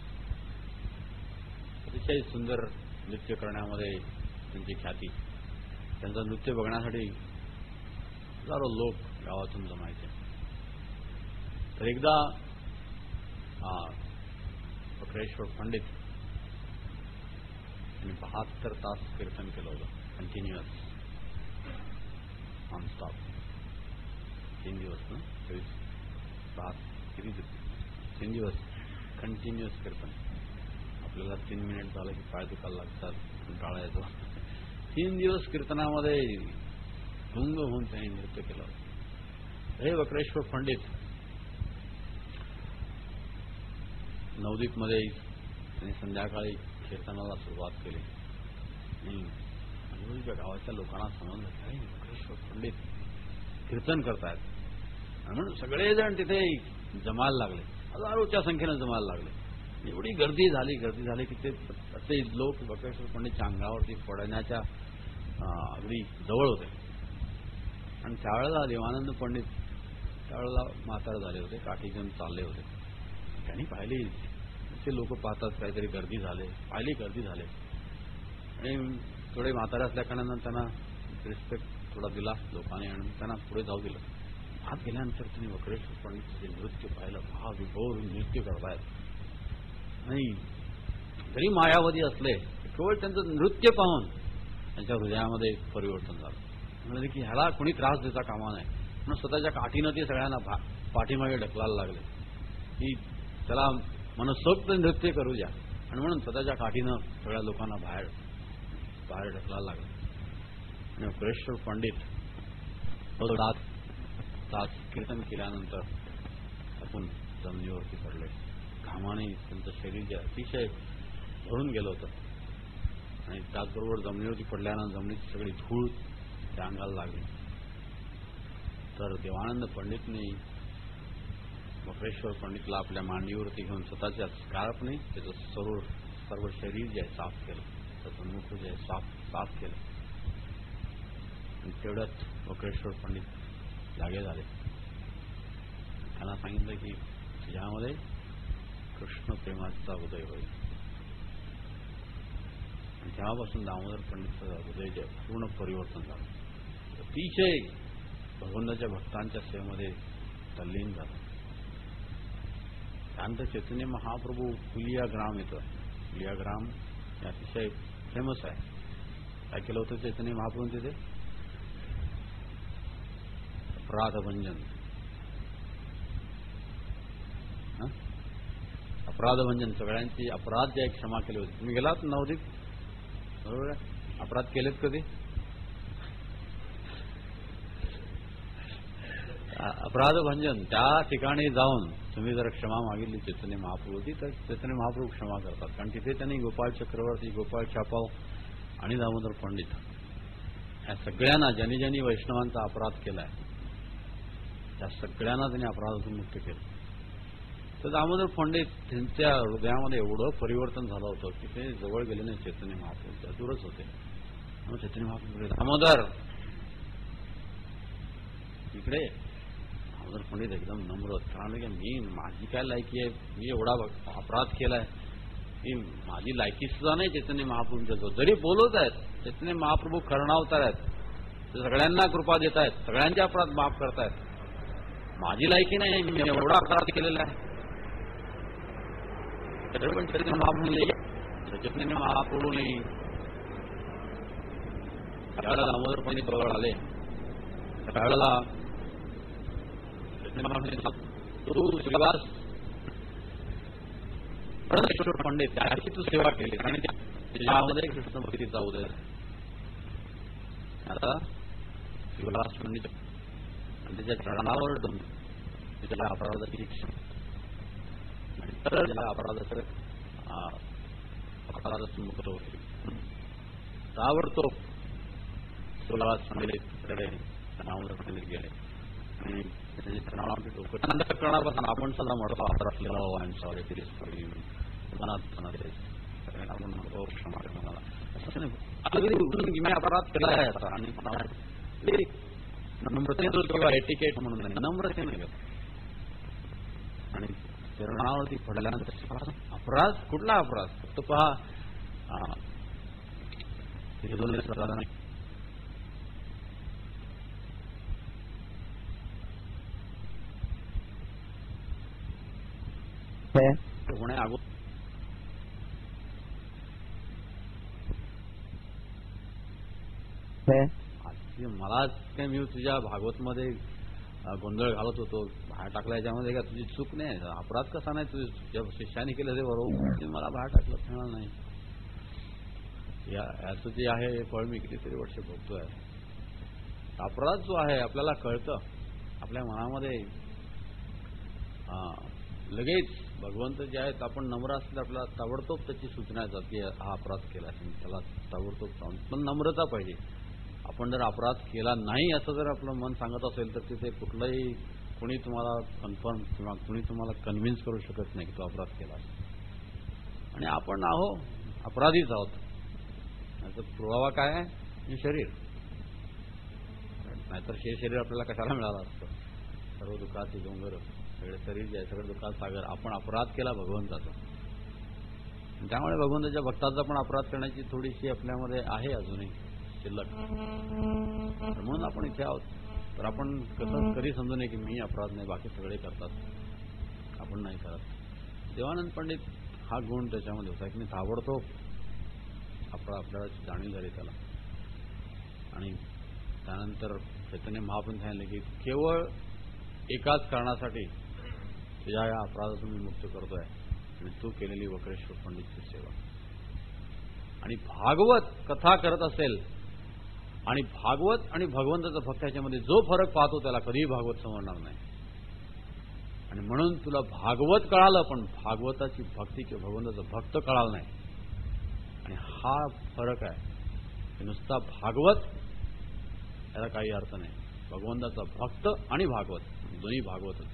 अतिशय सुंदर नृत्य करण्यामध्ये त्यांची ख्याती. त्यांचं नृत्य बघण्यासाठी हजारो लोक गावातून जमायचे. तर एकदा वक्रेश्वर पंडित यांनी 72 तास कीर्तन केलं होतं, कंटिन्युअस, नॉनस्टॉप. 3 दिवस ना, 24 तास, 3 दिवस कंटिन्युअस कीर्तन. आपल्याला 3 मिनिट झालं की पाय दुखायला लागतात, कंटाळा येतो. 3 दिवस कीर्तनामध्ये गुंग होऊन त्यांनी नृत्य केलं. हे वक्रेश्वर पंडित नवदीपमध्ये त्यांनी संध्याकाळी कीर्तनाला सुरुवात केली. आणि आजूबाजूच्या गावाच्या लोकांना समजलं काय वक्रेश्वर पंडित कीर्तन करतायत. आणि म्हणून सगळेजण तिथे जमायला लागले, हजारोच्या संख्येनं जमायला लागले. एवढी गर्दी झाली की ते असे लोक वक्रेश्वर पंडितच्या अंगावरती पडण्याच्या अगदी जवळ होते. आणि त्यावेळेला देवानंद पंडित त्यावेळेला म्हातारे झाले होते, काठी घेऊन चालले होते. त्यांनी पाहिली ते लोक पाहतात काहीतरी गर्दी झाले, पाहिली गर्दी झाले. आणि थोडे म्हातारे असल्या कारणानं त्यांना रिस्पेक्ट थोडा दिला लोकांनी आणि त्यांना पुढे जाऊ दिलं. आत गेल्यानंतर त्यांनी वक्रेश्वर पंडितचे नृत्य पाहिलं. भावविभोर नृत्य करतायत. नाही जरी मायावती असले, केवळ त्यांचं नृत्य पाहून त्यांच्या हृदयामध्ये परिवर्तन झालं. म्हणजे की ह्याला कोणी त्रास देता कामा नाही म्हणून स्वतःच्या काठीनं ते सगळ्यांना पाठीमागे ढकलायला लागले की त्याला मनसोक्त नृत्य करू द्या. आणि म्हणून स्वतःच्या काठीनं सगळ्या लोकांना बाहेर ढकलायला लागले. आणि वक्रेश्वर पंडित तास कीर्तन केल्यानंतर आपण जमिनीवरती पडले. घामाने त्यांचं शरीर जे अतिशय भरून गेलं होतं. आणि त्याचबरोबर जमिनीवरती पडल्यानंतर जमिनीची सगळी धूळ त्या अंगाला लागली. तर देवानंद पंडितने वक्रेश्वर पंडितला आपल्या मांडीवरती घेऊन स्वतःच्या स्कार्फने त्याचं सर्व शरीर जे आहे साफ केलं, त्याचं मुख जे आहे साफ केलं. आणि तेवढ्यात वक्रेश्वर पंडित जागे झाले. त्यांना सांगितलं की तुझ्यामध्ये कृष्ण प्रेमाचा उदय होईल. आणि तेव्हापासून दामोदर पंडितचं हृदय जे पूर्ण परिवर्तन झालं. अतिशय भगवंताच्या भक्तांच्या सेवेमध्ये तल्लीन झालं. त्यानंतर चैतन्य महाप्रभू फुलिया ग्राम येतं. फुलिया ग्राम हे अतिशय फेमस आहे. काय केलं होतं चैतन्य महाप्रभू तिथे? अपराधभंजन. अपराधभंजन, सगळ्यांची अपराध जे क्षमा केले होते. तुम्ही गेलात नवदीप, बरोबर आहे? अपराध केलेत कधी? अपराधभंजन त्या ठिकाणी जाऊन तुम्ही जर क्षमा मागितली चैतन्य महाप्रभूची तर चैतन्य महाप्रभू क्षमा करतात. कारण तिथे त्यांनी गोपाळ चक्रवर्ती, गोपाळ छापाव आणि दामोदर पंडित या सगळ्यांना ज्यांनी वैष्णवांचा अपराध केलाय त्या सगळ्यांना त्यांनी अपराधातून मुक्त केलं. तर दामोदर पंडित त्यांच्या हृदयामध्ये एवढं परिवर्तन झालं होतं की ते जवळ गेले नाही चैतन्य महाप्रभू, दूरच होते. मग चैतन्य महाप्रभू दामोदर इकडे. दामोदर पंडित एकदम नम्र कारण की मी माझी काय लायकी आहे, मी एवढा अपराध केलाय की माझी लायकी सुद्धा नाही चैतन्य महाप्रभूंच्या जवळ. जरी बोलत आहेत चैतन्य महाप्रभू खरणावतार आहेत, ते सगळ्यांना कृपा देत आहेत, सगळ्यांचे अपराध माफ करतायत, माझी लायकी नाही, मी एवढा अपराध केलेला आहे. पण चैतन्य महाप्रभू चैतन्य महाप्रभूने त्यावेळेला दामोदर पंडित जवळ आले. त्यावेळेला तू श्रीवास पंडित त्याची तू सेवा केली आणि त्यामध्ये कृष्ण भक्तीचा उदय. आता श्रीवास पंडित त्याच्या चरणावर त्याच्या अपराधाची शिक्षा आणि त्याला अपराधाचं अपराधच मुक्त होते. ताबडतोब तुला सांगितले नामोदर गेले आणि करण्यापासून आपण सुद्धा म्हणतो अपराधलेला I am sorry please forgive me, मनात आपण म्हणतो क्षमा कर मला, असं नाही मी अपराध केला आहे आता आणि नम्रतेने किंवा एटिकेट म्हणून नाही, नम्रतेने गेलो आणि चरणावरती पडल्यानंतर अपराध कुठला अपराध फक्त पहा होण्या अगोदर मला काय मी तुझ्या भागवत मध्ये गोंधळ घालत होतो, बाहेर टाकला याच्यामध्ये का तुझी चूक नाही, अपराध कसा नाही तुझ्या शिष्याने केलं ते बरोबर, मला बाहेर टाकलं म्हणणार नाही. याचं जे आहे हे फळ मी कितीतरी वर्ष भोगतोय. अपराध जो आहे आपल्याला कळतं, आपल्या मनामध्ये लगेच भगवंत जे आहेत आपण नम्र असले आपल्याला ताबडतोब त्याची सूचना येतात की हा अपराध केला त्याला ताबडतोब जाऊन, पण नम्रता पाहिजे. आपण जर अपराध केला नाही असं जर आपलं मन सांगत असेल तर तिथे कुठलंही कुणी तुम्हाला कन्फर्म किंवा कुणी तुम्हाला कन्व्हिन्स करू शकत नाही की तो अपराध केला आणि आपण अपराधीच आहोत. याचा पुरावा काय आहे? हे शरीर, नाहीतर हे शरीर आपल्याला कशाला मिळालं असतं? सर्व दुःखाचे डोंगर, सगळे शरीर जे आहे सगळं दुःखात सागर. आपण अपराध केला भगवंताचा, त्यामुळे भगवंताच्या भक्ताचा पण अपराध करण्याची थोडीशी आपल्यामध्ये आहे अजूनही शिल्लक, म्हणून आपण इथे आहोत. तर आपण कसं कधी समजू नये की मी अपराध नाही, बाकी सगळे करतात, आपण नाही करत. देवानंद पंडित हा गुण त्याच्यामध्ये होता की मी ताबडतोब आपल्याला जाणीव झाली त्याला. आणि त्यानंतर चैतन्य महाप्रभूंनी सांगितले की केवळ एकाच कारणासाठी तुझ्या या अपराधातून मी मुक्त करतोय आणि तू केलेली वक्रेश्वर पंडितची सेवा. आणि भागवत कथा करत असेल आणि भागवत आणि भगवंताचा भक्त याच्यामध्ये जो फरक पाहतो त्याला कधीही भागवत समजणार नाही. आणि म्हणून तुला भागवत कळालं पण भागवताची भक्ती किंवा भगवंताचा भक्त कळालं नाही. आणि हा फरक आहे, नुसता भागवत याला काही अर्थ नाही. भगवंताचा भक्त आणि भागवत दोन्ही भागवतच.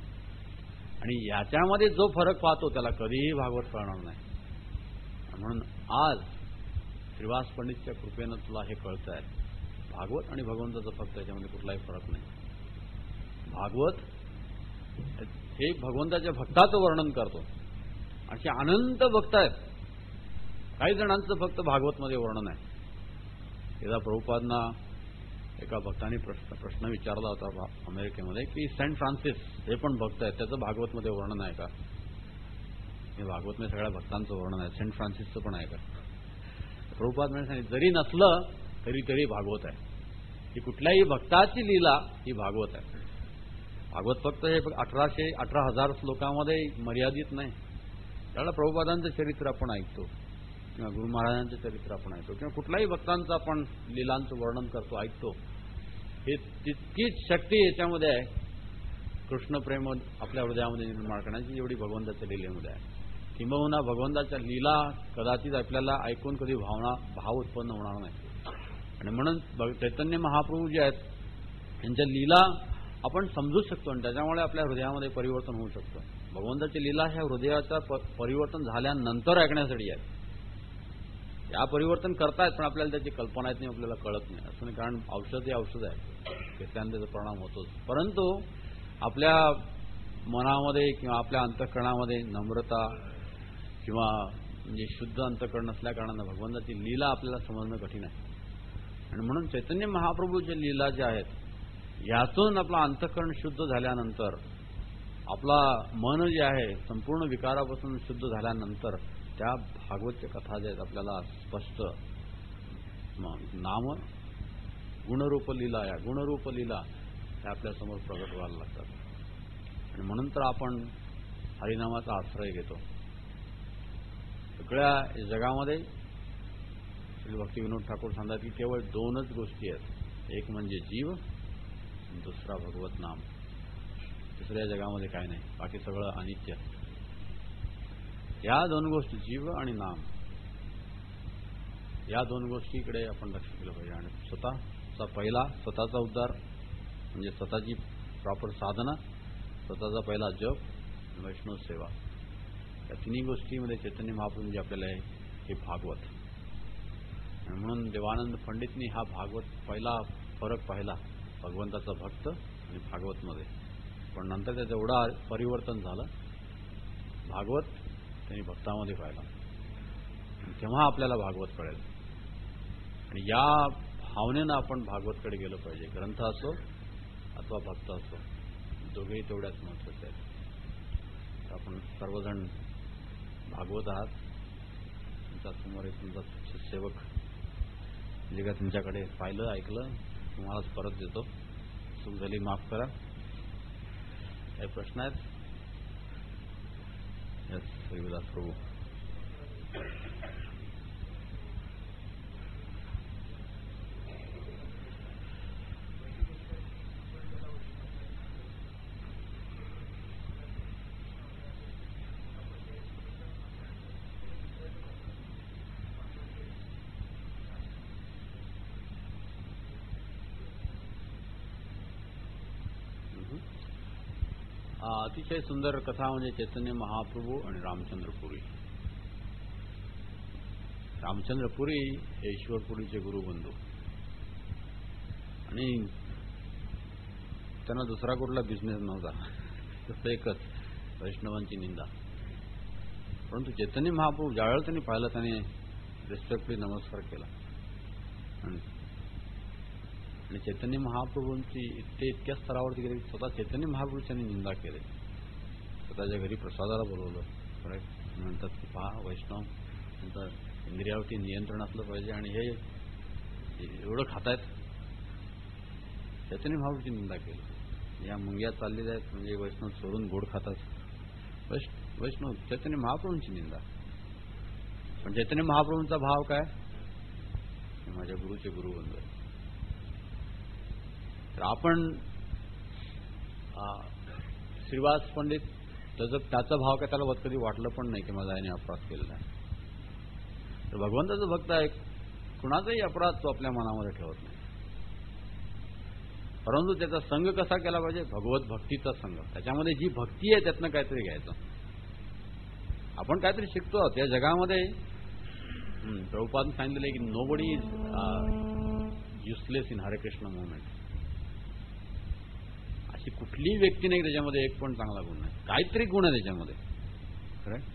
आणि याच्यामध्ये जो फरक पाहतो त्याला कधीही भागवत कळणार नाही. म्हणून आज श्रीवास पंडितच्या कृपेनं तुला हे कळतं आहे, भागवत आणि भगवंताचं भक्त याच्यामध्ये कुठलाही फरक नाही. भागवत हे भगवंताच्या भक्ताचं वर्णन करतो. असे अनंत भक्त आहेत, काही जणांचं फक्त भागवतमध्ये वर्णन आहे. एकदा प्रभुपादांना एका भक्ताने प्रश्न विचारला होता अमेरिकेमध्ये की सेंट फ्रान्सिस हे पण भक्त आहेत, त्याचं भागवतमध्ये वर्णन आहे का? हे भागवतमध्ये सगळ्या भक्तांचं वर्णन आहे, सेंट फ्रान्सिसचं पण आहे का? प्रभुपाद म्हणजे सांगितलं जरी नसलं तरी भागवत आहे. ही कुठल्याही भक्ताची लीला ही भागवत आहे. भागवत फक्त हे 18,000 श्लोकामध्ये मर्यादित नाही. त्याला प्रभुपादांचं चरित्र आपण ऐकतो किंवा गुरु महाराजांचं चरित्र आपण ऐकतो किंवा कुठल्याही भक्तांचं आपण लीलांचं वर्णन करतो ऐकतो. हे तितकीच शक्ती याच्यामध्ये आहे कृष्णप्रेम आपल्या हृदयामध्ये निर्माण करण्याची जेवढी भगवंताच्या लीलेमध्ये आहे. किंबहुना भगवंताच्या लीला कदाचित आपल्याला ऐकून कधी भाव उत्पन्न होणार नाही. आणि म्हणून चैतन्य महाप्रभू जे आहेत त्यांच्या लीला आपण समजू शकतो आणि त्याच्यामुळे आपल्या हृदयामध्ये परिवर्तन होऊ शकतं. भगवंताची लीला ह्या हृदयाचं परिवर्तन झाल्यानंतर ऐकण्यासाठी आहे. या परिवर्तन करतायत पण आपल्याला त्याची कल्पना येत नाही, आपल्याला कळत नाही. असं नाही, कारण औषध हे औषध आहे, त्याने त्याचा परिणाम होतोच. परंतु आपल्या मनामध्ये किंवा आपल्या अंतःकरणामध्ये नम्रता किंवा म्हणजे शुद्ध अंतःकरण नसल्या कारणानं भगवंताची लीला आपल्याला समजणं कठीण आहे. आणि म्हणून चैतन्य महाप्रभूच्या लीला ज्या आहेत यातून आपलं अंतःकरण शुद्ध झाल्यानंतर आपला मन जे आहे संपूर्ण विकारापासून शुद्ध झाल्यानंतर त्या भागवतच्या कथा ज्या आहेत आपल्याला स्पष्ट नाम गुणरूप लीला या गुणरूप लीला त्या आपल्यासमोर प्रगट व्हायला लागतात. आणि म्हणून तर आपण हरिनामाचा आश्रय घेतो. सगळ्या जगामध्ये श्री भक्ती विनोद ठाकूर सांगतात की केवळ दोनच गोष्टी आहेत, एक म्हणजे जीव, दुसरा भगवत नाम. दुसऱ्या जगामध्ये काय नाही, बाकी सगळं अनित्य. या दोन गोष्टी जीव आणि नाम या दोन गोष्टीकडे आपण लक्ष दिलं पाहिजे. आणि स्वतःचा उद्धार म्हणजे स्वतःची प्रॉपर साधना, स्वतःचा पहिला जप, वैष्णव सेवा, या तिन्ही गोष्टीमध्ये चैतन्य महाप्रभू जे आपल्याला आहे हे भागवत. आणि म्हणून देवानंद पंडितनी हा भागवत पहिला फरक पाहिला भगवंताचा भक्त आणि भागवतमध्ये. पण नंतर त्याचं एवढं परिवर्तन झालं, भागवत त्यांनी भक्तामध्ये पाहिला, तेव्हा आपल्याला भागवत कळेल. आणि या भावनेनं आपण भागवतकडे गेलं पाहिजे. ग्रंथ असो अथवा भक्त असो, दोघेही तेवढ्याच महत्त्वाचे आहेत. आपण सर्वजण भागवत आहात. तुमच्या समोर एक तुमचा सेवक जे काय तुमच्याकडे पाहिलं ऐकलं तुम्हालाच परत देतो. चूक झाली माफ करा. काही प्रश्न आहेत? यस, हरिविलास प्रभू. अतिशय सुंदर कथा म्हणजे चैतन्य महाप्रभू आणि रामचंद्रपुरी. रामचंद्रपुरी हे ईश्वरपुरीचे गुरुबंधू आणि त्यांना दुसरा कुठला बिझनेस नव्हता, फक्त एकच वैष्णवांची निंदा. परंतु चैतन्य महाप्रभू ज्यावेळेला त्यांनी पाहिलं त्याने रिस्पेक्टफुली नमस्कार केला. आणि चैतन्य महाप्रभूंची इतक्या स्तरावरती गेले की स्वतः चैतन्य महाप्रभू त्यांनी निंदा केली. स्वतःच्या घरी प्रसादाला बोलवलं. करेक्ट म्हणतात की पहा वैष्णव त्यांचं इंद्रियावरती नियंत्रण असलं पाहिजे आणि हे एवढं खातायत. चैतन्य महाप्रभूची निंदा केली. या मुंग्या चाललेल्या आहेत म्हणजे वैष्णव चोरून गोड खातात. वैष्णव चैतन्य महाप्रभूंची निंदा. पण चैतन्य महाप्रभूंचा भाव काय? माझ्या गुरुचे गुरुबंधू आहे. तर आपण श्रीवास पंडित त्याचा भाव काय त्याला कधी वाटलं पण नाही की माझा याने अपराध केलेला आहे. तर भगवंताचा भक्त आहे, कुणाचाही अपराध तो आपल्या मनामध्ये ठेवत नाही. परंतु त्याचा संग कसा केला पाहिजे? भगवत भक्तीचा संग. त्याच्यामध्ये जी भक्ती आहे त्यातनं काहीतरी घ्यायचं. आपण काहीतरी शिकतो त्या जगामध्ये. प्रभुपादांनी सांगितलेलं आहे की नोबडी इज युजलेस इन हरे कृष्ण मुवमेंट. अशी कुठलीही व्यक्ती नाही त्याच्यामध्ये एक पण चांगला गुण नाही. काहीतरी गुण आहे त्याच्यामध्ये. करेक्ट.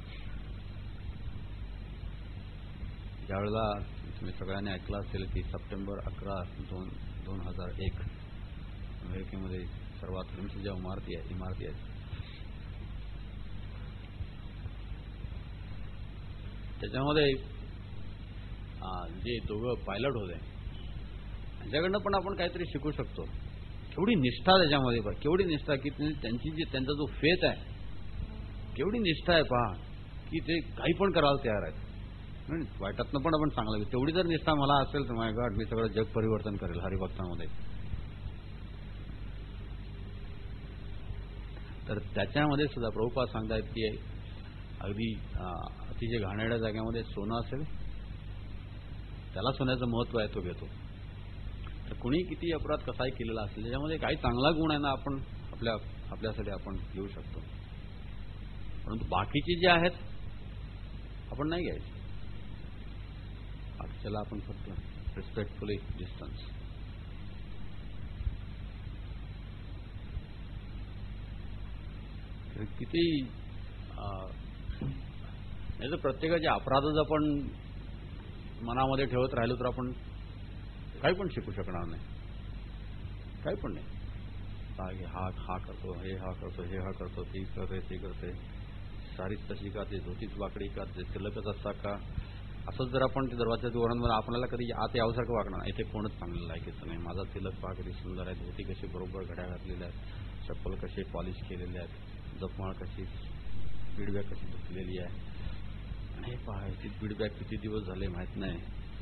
ज्यावेळेला तुम्ही सगळ्यांनी ऐकलं असेल की सप्टेंबर 11, 2001 अमेरिकेमध्ये सर्वात उंच ज्या इमारती आहेत त्याच्यामध्ये जे दोघं पायलट होते त्यांच्याकडनं पण आपण काहीतरी शिकू शकतो. केवढी निष्ठा त्याच्यामध्ये, केवढी निष्ठा की त्यांचा जो फेथ आहे, केवढी निष्ठा आहे पहा की ते काही पण करायला तयार आहेत. वाईटातनं पण आपण चांगलं. तेवढी जर निष्ठा मला असेल तर माय गॉड मी सगळं जग परिवर्तन करेल हरिभक्तामध्ये. तर त्याच्यामध्ये सुद्धा प्रभुपाद सांगतायत की अगदी अतिशय घाणेरड्या जाग्यामध्ये सोनं असेल त्याला सोन्याचं महत्व आहे तो घेतो. तर कुणी किती अपराध कसाही केलेला असेल त्याच्यामध्ये काही चांगला गुण आहे ना आपण आपल्यासाठी आपण घेऊ शकतो. परंतु बाकीचे जे आहेत आपण नाही घ्यायचे. त्याला आपण फक्त रिस्पेक्टफुली डिस्टन्स. किती नाही तर प्रत्येकाचे अपराधच आपण मनामध्ये ठेवत राहिलो तर आपण काही पण शिकू शकणार नाही. काही पण नाही. हा करतो, हे हा करतो, हे हा करतो, ती करते, ते करते, सारीच तशी का, ते धोतीच वाकडी का, ते तिलकच असता का, असंच जर आपण ते दरवाजा धोरणांवर आपल्याला कधी आत यावसारखं वागणार. इथे कोणच चांगलं लायकीचं नाही. माझा तिलक पहा कधी सुंदर आहे, धोती कशी बरोबर घड्या घातलेल्या आहेत, चप्पल कशी पॉलिश केलेले आहेत, जपमाळ कशी, फीडबॅक कशी धुतलेली आहे. आणि हे पहा ती फीडबॅक किती दिवस झाले माहित नाही.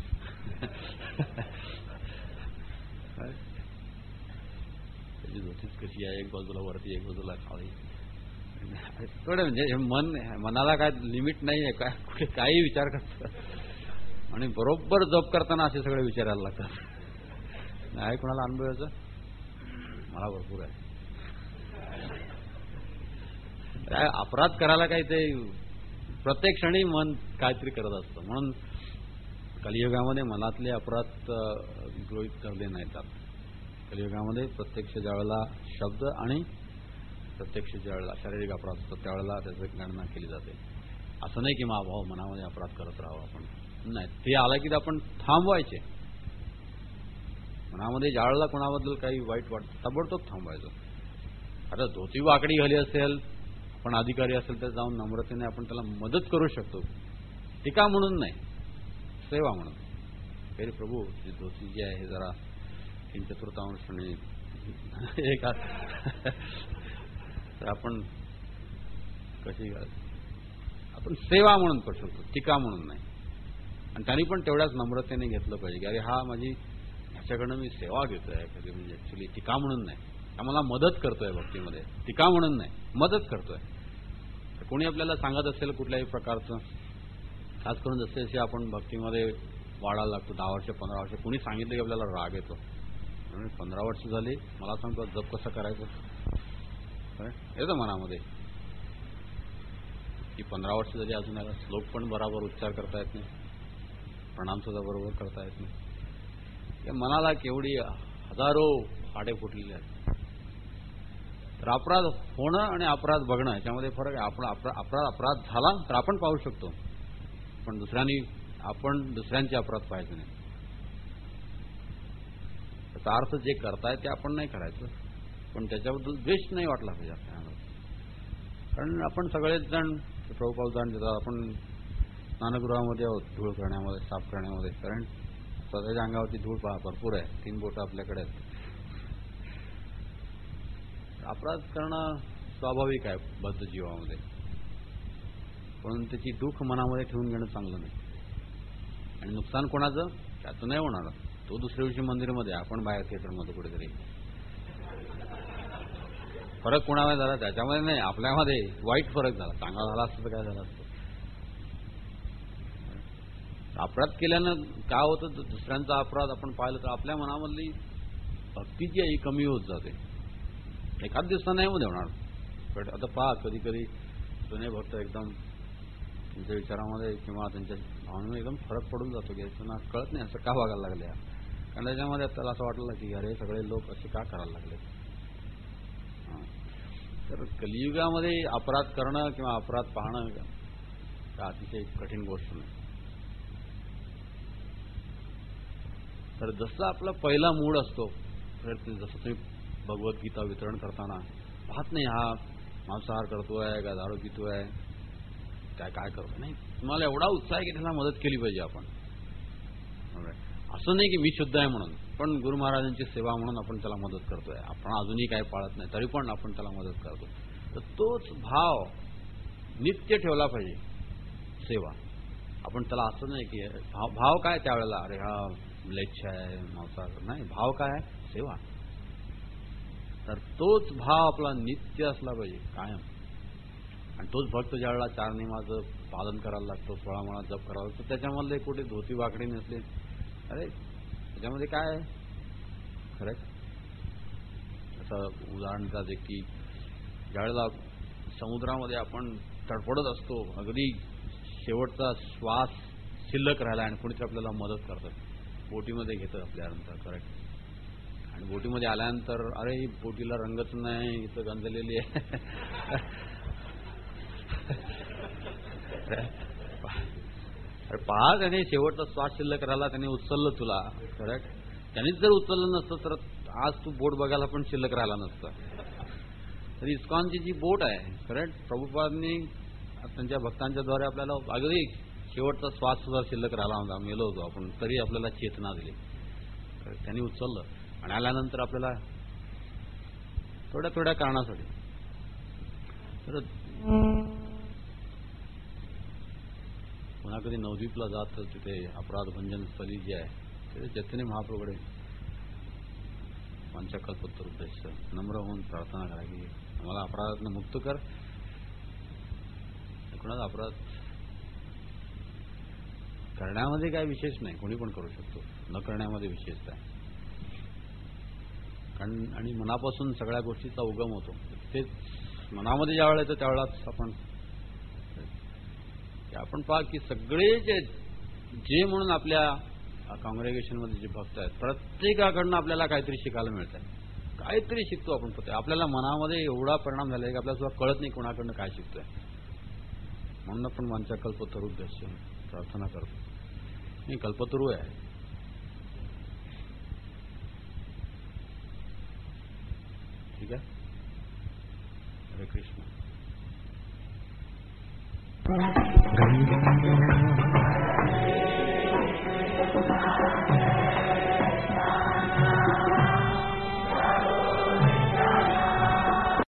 त्याची धोतीच कशी आहे, एक बाजूला वरती एक बाजूला खाली. थोडं म्हणजे मनाला काय लिमिट नाही आहे, काय कुठे काही विचार करतात. आणि बरोबर जप करताना असे सगळे विचारायला लागतात. नाही कोणाला अनुभव याचा? मला भरपूर आहे. अपराध करायला काही ते प्रत्येक क्षणी मन काहीतरी करत असतं. म्हणून कलियुगामध्ये मनातले अपराध गृहीत ठरले नाहीत. कलियुगामध्ये प्रत्यक्ष ज्यावेळेला शब्द आणि प्रत्यक्ष ज्यावेळेला शारीरिक अपराध असतो त्यावेळेला त्याची गणना केली जाते. असं नाही की भाऊ मनामध्ये अपराध करत राहावं आपण, नाही. ते आला की आपण थांबवायचे. मनामध्ये ज्यावेळेला कोणाबद्दल काही वाईट वाटतं ताबडतोब थांबवायचं. आता धोती वाकडी घाली असेल, आपण अधिकारी असेल तर जाऊन नम्रतेने आपण त्याला मदत करू शकतो. टीका म्हणून नाही, सेवा म्हणून. अरे प्रभू जी धोती जी आहे हे जरा 3/4 एक तर आपण कशी आपण सेवा म्हणून करू शकतो, टीका म्हणून नाही. आणि त्यांनी पण तेवढ्याच नम्रतेने घेतलं पाहिजे की अरे हा माझी ह्याच्याकडनं मी सेवा घेतोय कधी, म्हणजे ऍक्च्युली टीका म्हणून नाही. आम्हाला मदत करतोय भक्तीमध्ये, टीका म्हणून नाही, मदत करतोय. कोणी आपल्याला सांगत असेल कुठल्याही प्रकारचं, खास करून जसे जसे आपण भक्तीमध्ये वाढायला लागतो 10 वर्ष 15 वर्ष, कोणी सांगितलं की आपल्याला राग येतो. 15 वर्ष झाली मला सांगतो जप कसं करायचं येतं मनामध्ये, की 15 वर्ष झाली अजून याला श्लोक पण बरोबर उच्चार करता येत नाही, प्रणाम सुद्धा बरोबर करता येत नाही. या मनाला केवढी हजारो फाटे फुटलेले आहेत. तर अपराध होणं आणि अपराध बघणं याच्यामध्ये फरक आहे. अपराध झाला तर आपण पाहू शकतो, पण आपण दुसऱ्यांचे अपराध पाहायचे नाही. त्याचा अर्थ जे करताय ते आपण नाही करायचं, पण त्याच्याबद्दल द्वेष नाही वाटला पाहिजे आपल्याला. कारण आपण सगळेच जण प्रभुपाद उदाहरण देतात, आपण स्नानगृहामध्ये आहोत धूळ करण्यामध्ये, साफ करण्यामध्ये. कारण स्वतःच्या अंगावरती धूळ भरपूर आहे, 3 बोटं आपल्याकडे आहेत. अपराध करणं स्वाभाविक आहे बद्ध जीवामध्ये, पण त्याची दुःख मनामध्ये ठेवून घेणं चांगलं नाही. आणि नुकसान कोणाचं त्याचं नाही होणार. तो दुसऱ्या दिवशी मंदिरामध्ये, आपण बाहेर थिएटरमध्ये कुठेतरी. फरक कोणामध्ये झाला त्याच्यामध्ये नाही, आपल्यामध्ये वाईट फरक झाला. चांगला झाला असतं तर काय झालं असतं. अपराध केल्यानं काय होतं, दुसऱ्यांचा अपराध आपण पाहिलं तर आपल्या मनामधली भक्ती जी आहे ही कमी होत जाते. एखाद दिवसा नाही मध्ये होणार, पण आता पहा कधी कधी जुने भक्त एकदम त्यांच्या विचारामध्ये किंवा त्यांच्या भावनेमध्ये एकदम फरक पडून जातो की त्यांना कळत नाही असं का वागायला लागले. कारण त्याच्यामध्ये त्याला असं वाटलं की अरे सगळे लोक असे का करायला लागले. तर कलियुगामध्ये अपराध करणं किंवा अपराध पाहणं हा अतिशय कठीण गोष्ट नाही. तर जसं आपला पहिला मूड असतो, तर जसं तुम्ही भगवद्गीता वितरण करताना पाहत नाही हा मांसाहार करतोय का दारू पितोय काय करतोय, नाही तुम्हाला एवढा उत्साह आहे की त्याला मदत केली पाहिजे आपण. असं नाही की मी शुद्ध आहे म्हणून, पण गुरु महाराजांची सेवा म्हणून आपण त्याला मदत करतोय. आपण अजूनही काय पाळत नाही तरी पण आपण त्याला मदत करतो. तर तोच भाव नित्य ठेवला पाहिजे सेवा. आपण त्याला असं नाही की भाव काय त्यावेळेला अरे हा म्लेच्छ आहे मांसाहार, नाही. भाव काय आहे सेवा. तर तोच भाव आपला नित्य असला पाहिजे कायम. आणि तोच भक्त ज्यावेळेला 4 नियमाचं पालन करायला लागतो, 16 माळा जप करायला लागतो, त्याच्यामधले कुठे धोती वाकडी नसले, अरे त्याच्यामध्ये काय आहे खरं. असं उदाहरण देतात की ज्यावेळेला समुद्रामध्ये आपण तडफडत असतो, अगदी शेवटचा श्वास शिल्लक राहिला आणि कोणीतरी आपल्याला मदत करतं, बोटीमध्ये घेतं आपल्यानंतर. करेक्ट. आणि बोटीमध्ये आल्यानंतर अरे ही बोटीला रंगच नाही, इथं गंजलेली आहे. अरे पहा त्याने शेवटचा श्वास शिल्लक राहिला, त्याने उचललं तुला. करेक्ट. त्यांनीच जर उचललं नसतं तर आज तू बोट बघायला पण शिल्लक राहिला नसतं. तर इस्कॉनची जी बोट आहे, करेक्ट, प्रभुपादांनी त्यांच्या भक्तांच्या द्वारे आपल्याला अगदी शेवटचा श्वास सुद्धा शिल्लक राहिला होता, मेलो होतो आपण, तरी आपल्याला चेतना दिली. त्यांनी उचललं आणि आल्यानंतर आपल्याला थोड्या थोड्या कारणासाठी. तर पुन्हा कधी नवद्वीपला जात तर तिथे अपराध भंजन स्थली जी आहे तिथे चैतन्य महाप्रभूकडे पंचकल्पतरुद्देश नम्र होऊन प्रार्थना करा की आम्हाला अपराधातून मुक्त कर. कुणाचा अपराध करण्यामध्ये काय विशेष नाही, कोणी पण करू शकतो, न करण्यामध्ये विशेषता आहे. कारण आणि मनापासून सगळ्या गोष्टीचा उगम होतो. तेच मनामध्ये ज्या वेळेला येतं त्यावेळेलाच आपण पहा की सगळे जे म्हणून आपल्या कॉंग्रेगेशनमध्ये जे भक्त आहेत प्रत्येकाकडनं आपल्याला काहीतरी शिकायला मिळत आहे. काहीतरी शिकतो आपण फक्त. आपल्याला मनामध्ये एवढा परिणाम झाला आहे की आपल्याला सुद्धा कळत नाही कोणाकडनं काय शिकतोय. म्हणून आपण वांछा कल्पतरुभ्यश्च प्रार्थना करतो. मी कल्पतरू आहे. ठीक आहे. हरे कृष्ण.